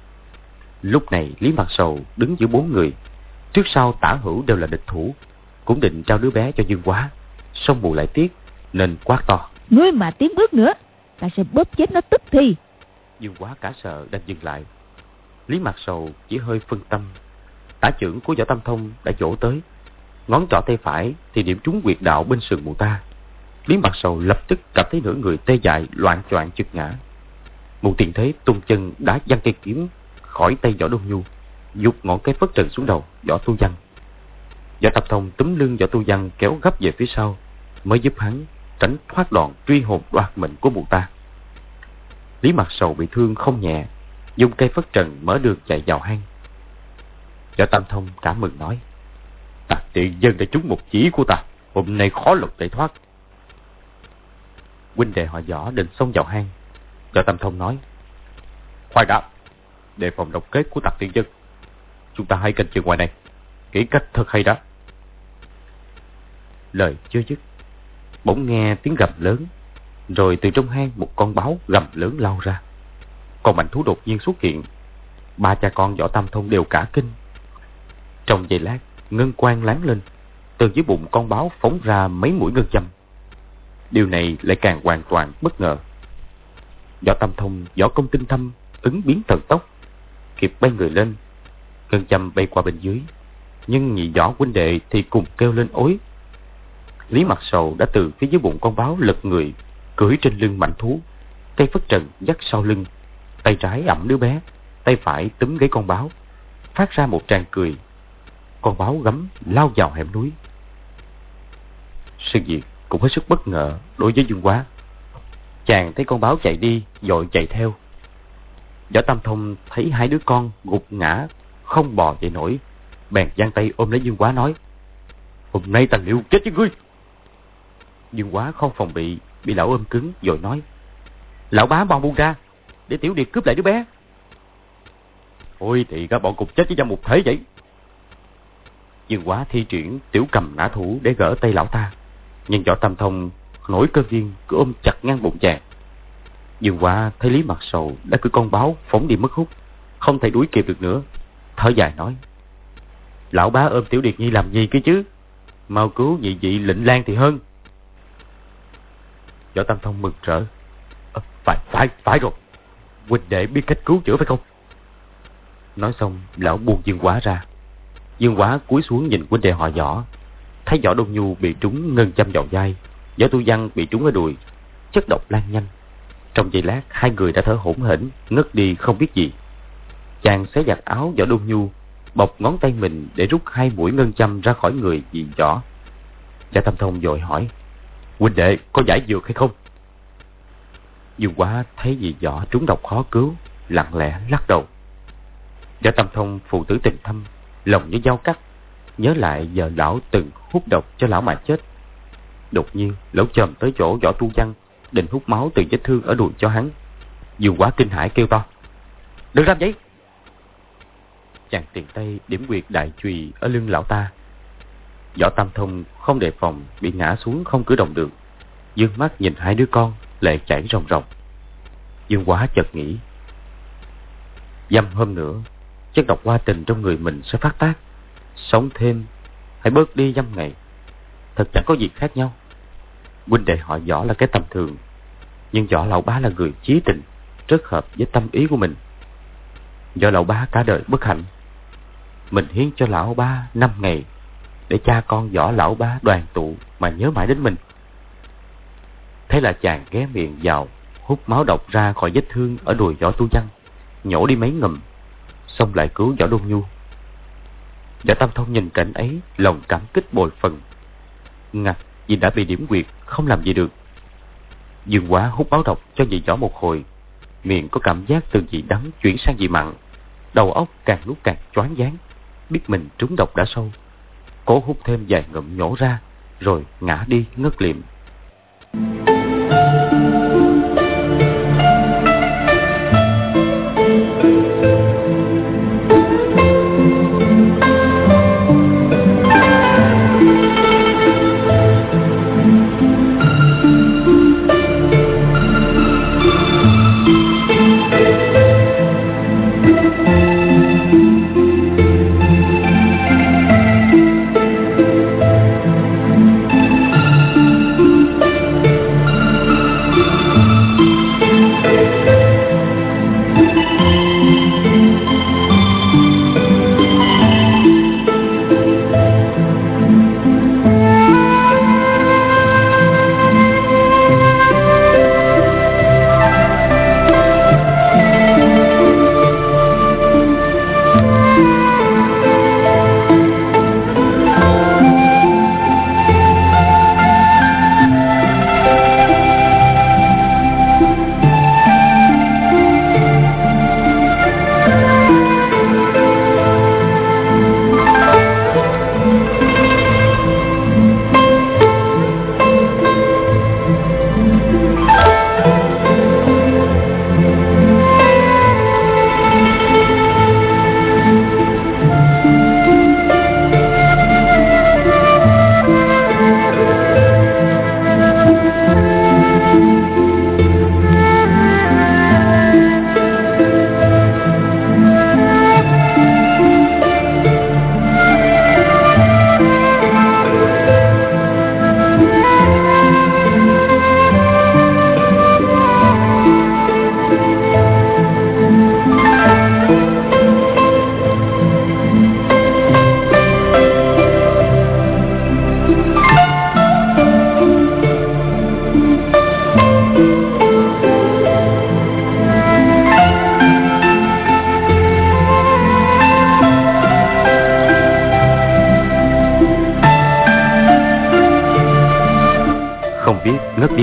Lúc này Lý Mặt Sầu đứng giữa bốn người, trước sau tả hữu đều là địch thủ, cũng định trao đứa bé cho Dương Quá, song mụ lại tiếc nên quát to: Ngươi mà tiến bước nữa, ta sẽ bóp chết nó tức thì. Dương Quá cả sợ đành dừng lại. Lý Mặt Sầu chỉ hơi phân tâm, tả chưởng của Võ Tam Thông đã vỗ tới, ngón trỏ tay phải thì điểm trúng huyệt đạo bên sườn mụ ta. Lý Mặt Sầu lập tức cảm thấy nửa người tê dại, loạng choạng trượt ngã. Mụ tiền thế tung chân đá văng cây kiếm khỏi tay Võ Đông Nhu, giục ngọn cây phất trần xuống đầu Võ Tu Văn. Võ Tam Thông túm lưng Võ Tu Văn kéo gấp về phía sau, mới giúp hắn tránh thoát đòn truy hồn đoạt mệnh của mụ ta. Lý Mặt Sầu bị thương không nhẹ, dùng cây phất trần mở đường chạy vào hang. Võ Tam Thông cảm mừng nói: Tặc tiện dân đã trúng một chỉ của ta, hôm nay khó lột để thoát. Huynh đệ họ Võ định xông vào hang. Võ Tam Thông nói: Khoan đã, đề phòng độc kết của tặc tiện dân, chúng ta hãy canh chừng ngoài này, nghĩ cách thật hay đã. Lời chưa dứt, bỗng nghe tiếng gầm lớn, rồi từ trong hang một con báo gầm lớn lao ra. Con mãnh thú đột nhiên xuất hiện, ba cha con Võ Tam Thông đều cả kinh. Trong giây lát, ngân quang láng lên, từ dưới bụng con báo phóng ra mấy mũi ngân châm. Điều này lại càng hoàn toàn bất ngờ. Võ Tam Thông võ công tinh thâm, ứng biến thần tốc, kịp bay người lên, ngân châm bay qua bên dưới, nhưng nhị Võ huynh đệ thì cùng kêu lên ối. Lý Mặt Sầu đã từ phía dưới bụng con báo lật người, cưỡi trên lưng mãnh thú, cây phất trần dắt sau lưng, tay trái ẵm đứa bé, tay phải túm gáy con báo, phát ra một tràng cười. Con báo gấm lao vào hẻm núi. Sự việc cũng hết sức bất ngờ đối với Dương Quá. Chàng thấy con báo chạy đi, vội chạy theo. Võ Tam Thông thấy hai đứa con gục ngã, không bò dậy nổi, bèn giang tay ôm lấy Dương Quá nói: "Hôm nay ta liệu chết với ngươi." Dương Quá không phòng bị, bị lão ôm cứng, vội nói: "Lão bá mau buông ra, để Tiểu Điệt cướp lại đứa bé." "Ôi thì các bọn cùng chết với nhau một thể vậy." Dương Quá thi triển tiểu cầm nã thủ để gỡ tay lão ta, nhưng Võ Tam Thông nổi cơn điên, cứ ôm chặt ngang bụng chàng. Dương Quá thấy Lý Mặt Sầu đã cử con báo phóng đi mất hút, không thể đuổi kịp được nữa, thở dài nói: "Lão bá ôm Tiểu Điệt Nhi làm gì kia chứ, mau cứu nhị vị Lệnh Lang thì hơn." Võ Tam Thông mừng rỡ: à, phải phải phải rồi, huynh đệ biết cách cứu chữa phải không? Nói xong lão buông Dương Quá ra. Dương Quá cúi xuống nhìn huynh đệ họ Võ, thấy Võ Đông Nhu bị trúng ngân châm vào vai, Võ Tu Văn bị trúng ở đùi, chất độc lan nhanh. Trong giây lát hai người đã thở hổn hển, ngất đi không biết gì. Chàng xé giặt áo Võ Đông Nhu, bọc ngón tay mình để rút hai mũi ngân châm ra khỏi người dì Võ. Võ Tam Thông vội hỏi: "Huynh đệ có giải dược hay không?" Dương Quá thấy dì Võ trúng độc khó cứu, lặng lẽ lắc đầu. Võ Tam Thông phụ tử tình thâm, lòng như dao cắt, nhớ lại giờ lão từng hút độc cho lão mà chết. Đột nhiên lão chồm tới chỗ Võ Tu Văn, định hút máu từ vết thương ở đùi cho hắn. Dương Quá kinh hãi kêu to: "Đừng làm vậy!" Chàng tiền tay điểm quyệt đại chùy ở lưng lão ta. Võ Tam Thông không đề phòng bị ngã xuống không cử động được, dương mắt nhìn hai đứa con lệ chảy ròng ròng. Dương Quá chợt nghĩ, dăm hôm nữa chất độc hoa tình trong người mình sẽ phát tác, sống thêm hay bớt đi dăm ngày thật chẳng có gì khác nhau. Huynh đệ họ Võ là cái tầm thường, nhưng Võ lão bá là người chí tình, rất hợp với tâm ý của mình. Võ lão bá cả đời bất hạnh, mình hiến cho lão bá năm ngày để cha con Võ lão bá đoàn tụ mà nhớ mãi đến mình. Thế là chàng ghé miệng vào hút máu độc ra khỏi vết thương ở đùi Võ Tu Văn, nhổ đi mấy ngụm, xong lại cứu Võ Đông Nhu. Võ Tam Thông nhìn cảnh ấy, lòng cảm kích bội phần. Ngặt vì đã bị điểm quyệt, không làm gì được. Dương Quá hút máu độc cho dì Võ một hồi, miệng có cảm giác từ vị đắng chuyển sang vị mặn, đầu óc càng lúc càng choáng váng, biết mình trúng độc đã sâu, cố hút thêm vài ngụm nhổ ra, rồi ngã đi ngất liệm.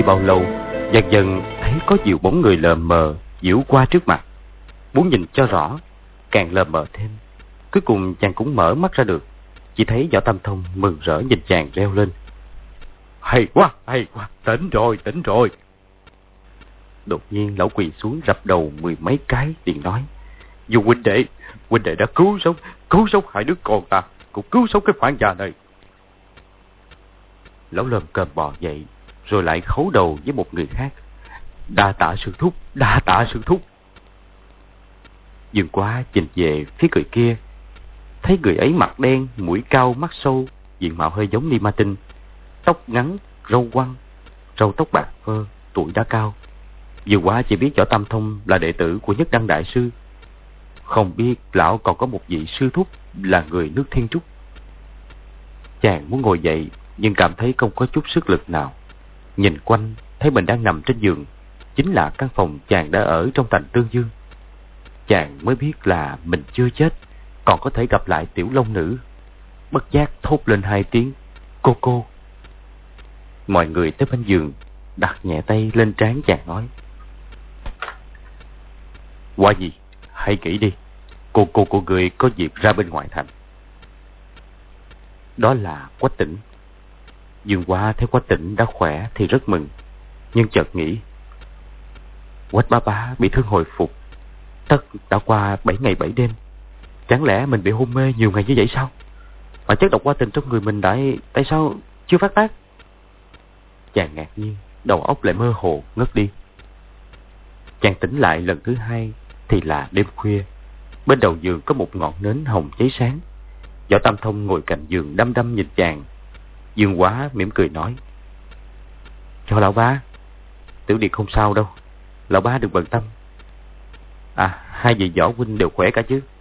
bao lâu, dần dần thấy có nhiều bóng người lờ mờ diễu qua trước mặt. Muốn nhìn cho rõ, càng lờ mờ thêm. Cuối cùng chàng cũng mở mắt ra được. Chỉ thấy Võ Tam Thông mừng rỡ nhìn chàng reo lên: hay quá, hay quá, tỉnh rồi, tỉnh rồi. Đột nhiên lão quỳ xuống rập đầu mười mấy cái, liền nói: dù huynh đệ, huynh đệ đã cứu sống, cứu sống hai đứa con ta, cũng cứu sống cái phản gia này. Lão lơm cơm bò dậy, rồi lại khấu đầu với một người khác: đa tạ sư thúc, đa tạ sư thúc. Dương Quá nhìn về phía người kia, thấy người ấy mặt đen, mũi cao, mắt sâu, diện mạo hơi giống Ni Ma Tinh, tóc ngắn, râu quăn, râu tóc bạc phơ, tuổi đã cao. Dương Quá chỉ biết Võ Tam Thông là đệ tử của Nhất Đăng đại sư, không biết lão còn có một vị sư thúc là người nước Thiên Trúc. Chàng muốn ngồi dậy, nhưng cảm thấy không có chút sức lực nào. Nhìn quanh, thấy mình đang nằm trên giường, chính là căn phòng chàng đã ở trong thành Tương Dương. Chàng mới biết là mình chưa chết, còn có thể gặp lại Tiểu Long Nữ. Bất giác thốt lên hai tiếng: cô cô. Mọi người tới bên giường, đặt nhẹ tay lên trán chàng nói: Qua gì, hãy kỹ đi, cô cô của người có dịp ra bên ngoài thành. Đó là Quách Tĩnh. Dương Quá thấy Quách Tĩnh đã khỏe thì rất mừng, nhưng chợt nghĩ: Quách bá bá bị thương hồi phục, tất đã qua bảy ngày bảy đêm, chẳng lẽ mình bị hôn mê nhiều ngày như vậy sao? Mà chất độc qua tình trong người mình đã tại sao chưa phát tác? Chàng ngạc nhiên, đầu óc lại mơ hồ ngất đi. Chàng tỉnh lại lần thứ hai thì là đêm khuya. Bên đầu giường có một ngọn nến hồng cháy sáng. Võ Tam Thông ngồi cạnh giường đăm đăm nhìn chàng. Dương Quá mỉm cười nói: cho lão bá, Tiểu Điệt không sao đâu, lão bá đừng bận tâm. À, hai vị Võ huynh đều khỏe cả chứ?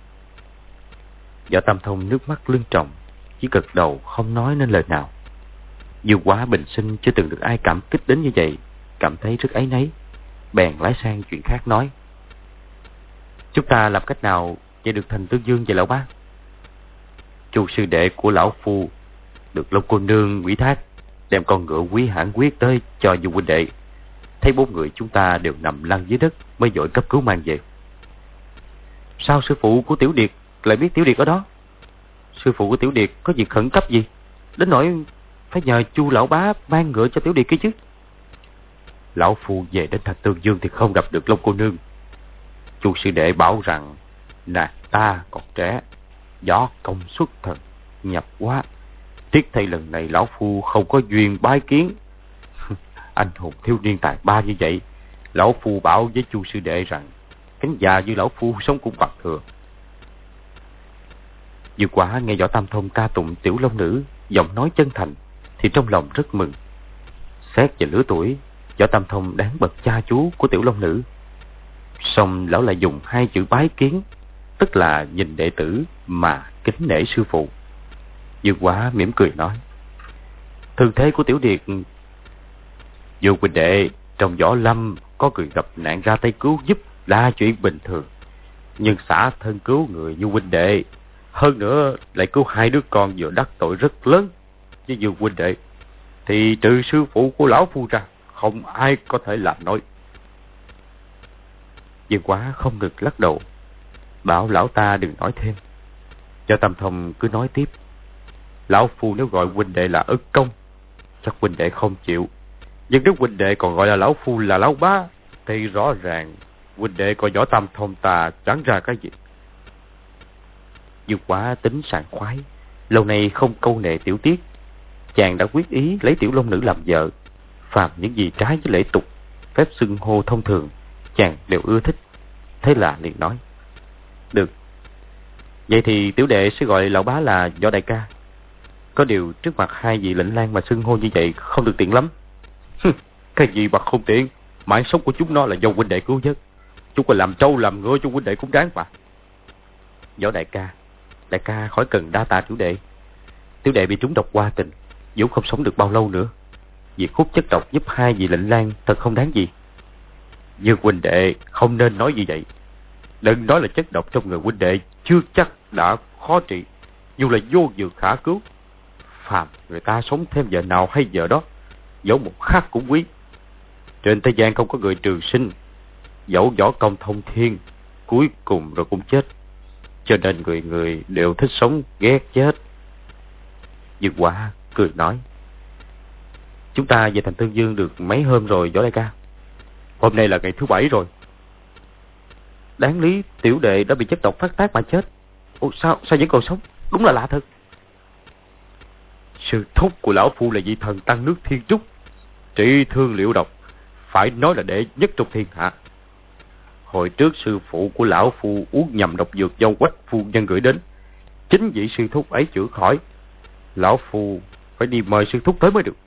Võ Tam Thông nước mắt lưng tròng, chỉ gật đầu không nói nên lời nào. Dương Quá bình sinh chưa từng được ai cảm kích đến như vậy, cảm thấy rất áy náy, bèn lái sang chuyện khác nói: chúng ta làm cách nào về được thành Tương Dương vậy lão bá? Chu sư đệ của lão phu được Long cô nương ủy thác đem con ngựa quý hãn quyết tới cho Du huynh đệ. Thấy bốn người chúng ta đều nằm lăn dưới đất mới vội cấp cứu mang về. Sao sư phụ của Tiểu Điệt lại biết Tiểu Điệt ở đó? Sư phụ của Tiểu Điệt có việc khẩn cấp gì đến nỗi phải nhờ Chu lão bá mang ngựa cho Tiểu Điệt kia chứ? Lão phu về đến thành Tương Dương thì không gặp được Long cô nương. Chu sư đệ bảo rằng nàng ta còn trẻ, võ công xuất thần nhập quá, tiếc thay lần này lão phu không có duyên bái kiến. Anh hùng thiếu niên tài ba như vậy, lão phu bảo với Chu sư đệ rằng cánh già như lão phu sống cũng bằng thừa. Dương Quá nghe Võ Tam Thông ca tụng Tiểu Long Nữ, giọng nói chân thành, thì trong lòng rất mừng. Xét về lứa tuổi, Võ Tam Thông đáng bậc cha chú của Tiểu Long Nữ. Song lão lại dùng hai chữ bái kiến, tức là nhìn đệ tử mà kính nể sư phụ. Dương Quá mỉm cười nói: thương thế của Tiểu Điệt, dù huynh đệ trong võ lâm có người gặp nạn ra tay cứu giúp là chuyện bình thường, nhưng xả thân cứu người như huynh đệ, hơn nữa lại cứu hai đứa con vừa đắc tội rất lớn với Dương huynh đệ, thì trừ sư phụ của lão phu ra không ai có thể làm nổi. Dương Quá không ngừng lắc đầu, bảo lão ta đừng nói thêm. Cho Tam Thông cứ nói tiếp: lão phu nếu gọi huynh đệ là ức công, chắc huynh đệ không chịu, nhưng nếu huynh đệ còn gọi là lão phu là lão bá, thì rõ ràng huynh đệ coi Võ Tam Thông ta chẳng ra cái gì. Dương Quá tính sảng khoái, lâu nay không câu nệ tiểu tiết, chàng đã quyết ý lấy Tiểu Long Nữ làm vợ. Phàm những gì trái với lễ tục, phép xưng hô thông thường, chàng đều ưa thích. Thế là liền nói: được, vậy thì tiểu đệ sẽ gọi lão bá là Võ đại ca. Có điều trước mặt hai vị lệnh lang mà xưng hô như vậy không được tiện lắm. Cái gì mà không tiện? Mạng sống của chúng nó là do huynh đệ cứu vớt, chúng có làm trâu làm ngựa cho huynh đệ cũng đáng mà. Võ đại ca, đại ca khỏi cần đa tạ tiểu đệ. Tiểu đệ bị trúng độc qua tình, vốn không sống được bao lâu nữa. Việc hút chất độc giúp hai vị lệnh lang thật không đáng gì. Dương huynh đệ không nên nói như vậy. Đừng nói là chất độc trong người huynh đệ chưa chắc đã khó trị, dù là vô dược khả cứu. Phàm người ta sống thêm giờ nào hay giờ đó, dẫu một khắc cũng quý, Trên thế gian không có người trường sinh, dẫu võ công thông thiên, cuối cùng rồi cũng chết. Cho nên người người đều thích sống ghét chết. Dương Quá cười nói: Chúng ta về thành Tương Dương được mấy hôm rồi Võ đại ca? Hôm nay là ngày thứ bảy rồi. Đáng lý tiểu đệ đã bị chất độc phát tác mà chết. Ủa sao, sao vẫn còn sống? Đúng là lạ thật. Sư thúc của lão phu là vị thần tăng nước Thiên Trúc, trị thương liệu độc, phải nói là đệ nhất trong thiên hạ. Hồi trước sư phụ của lão phu uống nhầm độc dược do Quách phu nhân gửi đến, chính vị sư thúc ấy chữa khỏi. Lão phu phải đi mời sư thúc tới mới được.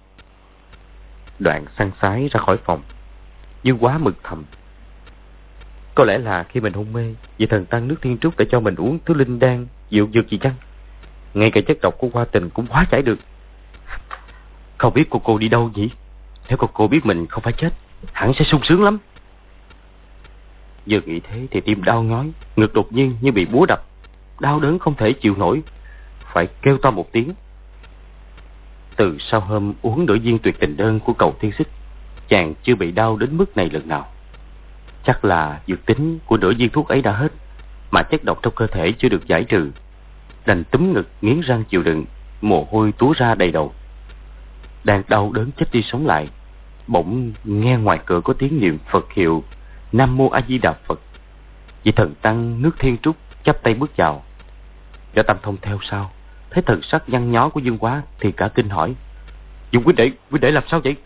Đoạn săn sái ra khỏi phòng. Dương Quá mừng thầm. Có lẽ là khi mình hôn mê, vị thần tăng nước Thiên Trúc đã cho mình uống thứ linh đan diệu dược gì chăng? Ngay cả chất độc của Hoa Tình cũng hóa giải được. Không biết cô cô đi đâu nhỉ? Nếu cô cô biết mình không phải chết, hẳn sẽ sung sướng lắm. Vừa nghĩ thế thì tim đau nhói, ngực đột nhiên như bị búa đập, đau đớn không thể chịu nổi, phải kêu to một tiếng. Từ sau hôm uống nửa viên tuyệt tình đơn của Cầu Thiên Xích, chàng chưa bị đau đến mức này lần nào. Chắc là dược tính của nửa viên thuốc ấy đã hết, mà chất độc trong cơ thể chưa được giải trừ. Đành túm ngực nghiến răng chịu đựng, mồ hôi túa ra đầy đầu. Đang đau đớn chết đi sống lại, bỗng nghe ngoài cửa có tiếng niệm Phật hiệu Nam Mô A Di Đà Phật. Vị thần tăng nước Thiên Trúc chắp tay bước vào. Võ Tam Thông theo sau, thấy thần sắc nhăn nhó của Dương Quá thì cả kinh hỏi: Dương huynh đệ, huynh đệ làm sao vậy?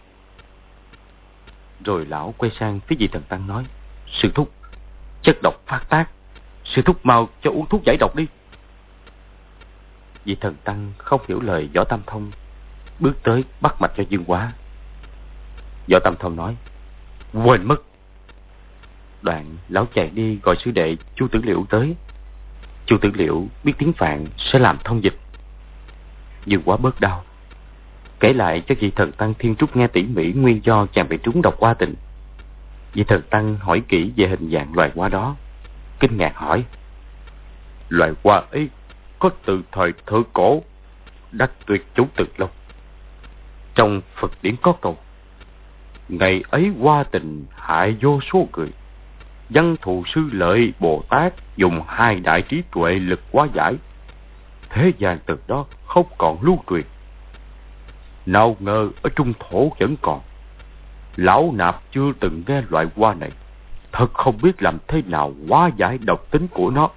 Rồi lão quay sang phía vị thần tăng nói: Sư thúc, chất độc phát tác, sư thúc mau cho uống thuốc giải độc đi. Vị thần tăng không hiểu lời Võ Tam Thông, bước tới bắt mạch cho Dương Quá. Võ Tam Thông nói: Quên mất. Đoạn lão chạy đi gọi sư đệ Chu Tử Liệu tới. Chu Tử Liệu biết tiếng Phạn sẽ làm thông dịch. Dương Quá bớt đau, kể lại cho vị thần tăng Thiên Trúc nghe tỉ mỉ nguyên do chàng bị trúng độc Hoa Tình. Vị thần tăng hỏi kỹ về hình dạng loài hoa đó, kinh ngạc hỏi: Loài hoa ấy có từ thời thượng cổ, đã tuyệt chủng từ lâu. Trong Phật điển có câu: Ngày ấy Hoa Tình hại vô số người, Văn Thù Sư Lợi Bồ Tát dùng hai đại trí tuệ lực hóa giải. Thế gian từ đó không còn lưu truyền. Nào ngờ ở Trung Thổ vẫn còn. Lão nạp chưa từng nghe loại hoa này, thật không biết làm thế nào hóa giải độc tính của nó.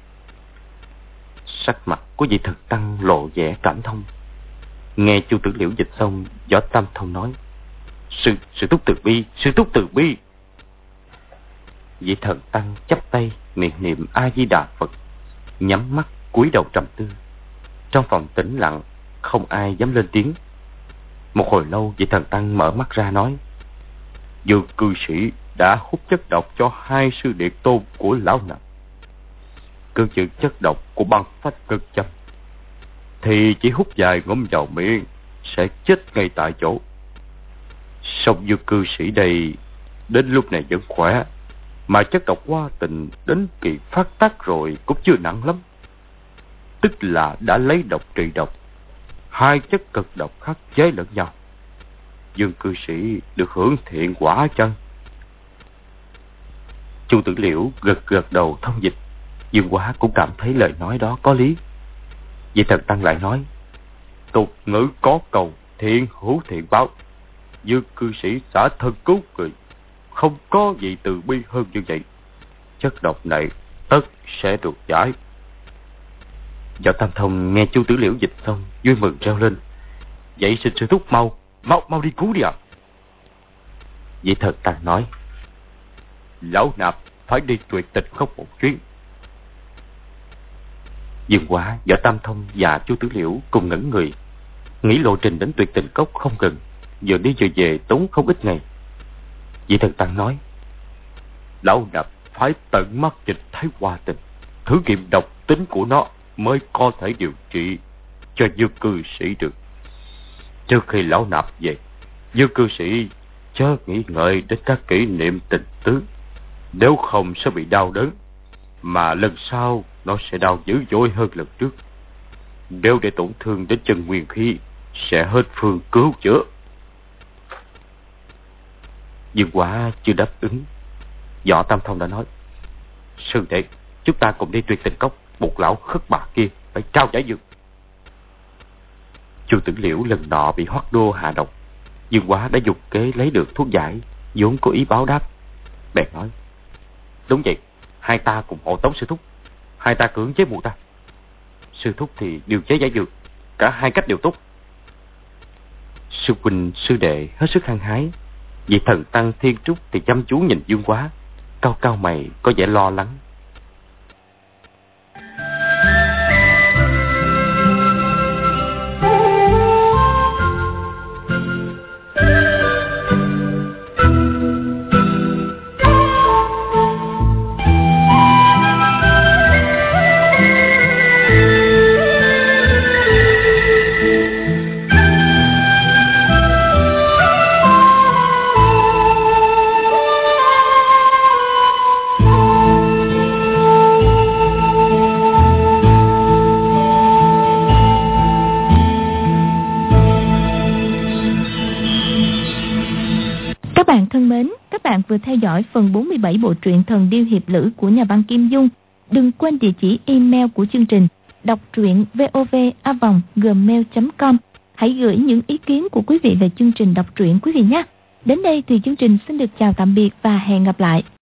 Sắc mặt của vị thần tăng lộ vẻ cảm thông. Nghe Chu Tử Liễu dịch xong, Võ Tam Thông nói: Sư, sư thúc từ bi, sư thúc từ bi. Vị thần tăng chắp tay miệng niệm A Di Đà Phật, nhắm mắt cúi đầu trầm tư. Trong phòng tĩnh lặng, không ai dám lên tiếng. Một hồi lâu, vị thần tăng mở mắt ra nói: Dương cư sĩ đã hút chất độc cho hai sư đệ tôn của lão nạp. Cơn chữ chất độc của băng phách cực châm thì chỉ hút vài ngụm vào miệng sẽ chết ngay tại chỗ. Song Dương cư sĩ đây đến lúc này vẫn khỏe, mà chất độc Hoa Tình đến kỳ phát tác rồi cũng chưa nặng lắm, tức là đã lấy độc trị độc, hai chất cực độc khắc chế lẫn nhau. Dương cư sĩ được hưởng thiện quả chăng? Chu Tử Liễu gật gật đầu thông dịch. Dương Quá cũng cảm thấy lời nói đó có lý. Vị thần tăng lại nói: Tục ngữ có cầu thiện hữu thiện báo. Dương cư sĩ xả thân cứu người, không có gì từ bi hơn như vậy. Chất độc này tất sẽ được giải. Võ Tam Thông nghe Chu Tử Liễu dịch xong, vui mừng reo lên: Vậy xin sư thúc mau Mau mau đi cứu đi ạ. À. Vị thần tăng nói: Lão nạp phải đi tuyệt tình không một chuyến. Dương Quá, Võ Tam Thông và Chu Tử Liễu cùng ngẩn người, nghĩ lộ trình đến tuyệt tình cốc không gần, vừa đi vừa về tốn không ít ngày. Vị thần tăng nói: Lão nạp phải tận mắt nhìn thấy Hoa Tình, thử nghiệm độc tính của nó mới có thể điều trị cho Dương cư sĩ được. Trước khi lão nạp về, Dương cư sĩ chớ nghĩ ngợi đến các kỷ niệm tình tứ, nếu không sẽ bị đau đớn, mà lần sau nó sẽ đau dữ dội hơn lần trước. Nếu để tổn thương đến chân nguyên khí, sẽ hết phương cứu chữa. Dương Quá chưa đáp ứng, Võ Tam Thông đã nói: Sư đệ, chúng ta cùng đi Tuyệt Tình Cốc, một lão khất bạc kia phải trao giải dược. Chu Tử Liễu lần nọ bị Hoắc Đô hạ độc, Dương Quá đã dục kế lấy được thuốc giải, vốn có ý báo đáp, bèn nói: Đúng vậy, hai ta cùng hộ tống sư thúc, hai ta cưỡng chế mụ ta. Sư thúc thì điều chế giải dược, cả hai cách đều tốt. Sư huynh sư đệ hết sức hăng hái, vị thần tăng Thiên Trúc thì chăm chú nhìn Dương Quá, cau cau mày có vẻ lo lắng. Các bạn thân mến, các bạn vừa theo dõi phần bốn mươi bảy bộ truyện Thần Điêu Hiệp Lữ của nhà văn Kim Dung. Đừng quên địa chỉ email của chương trình đọc truyện vov a vòng gmail chấm com. Hãy gửi những ý kiến của quý vị về chương trình đọc truyện quý vị nhé. Đến đây thì chương trình xin được chào tạm biệt và hẹn gặp lại.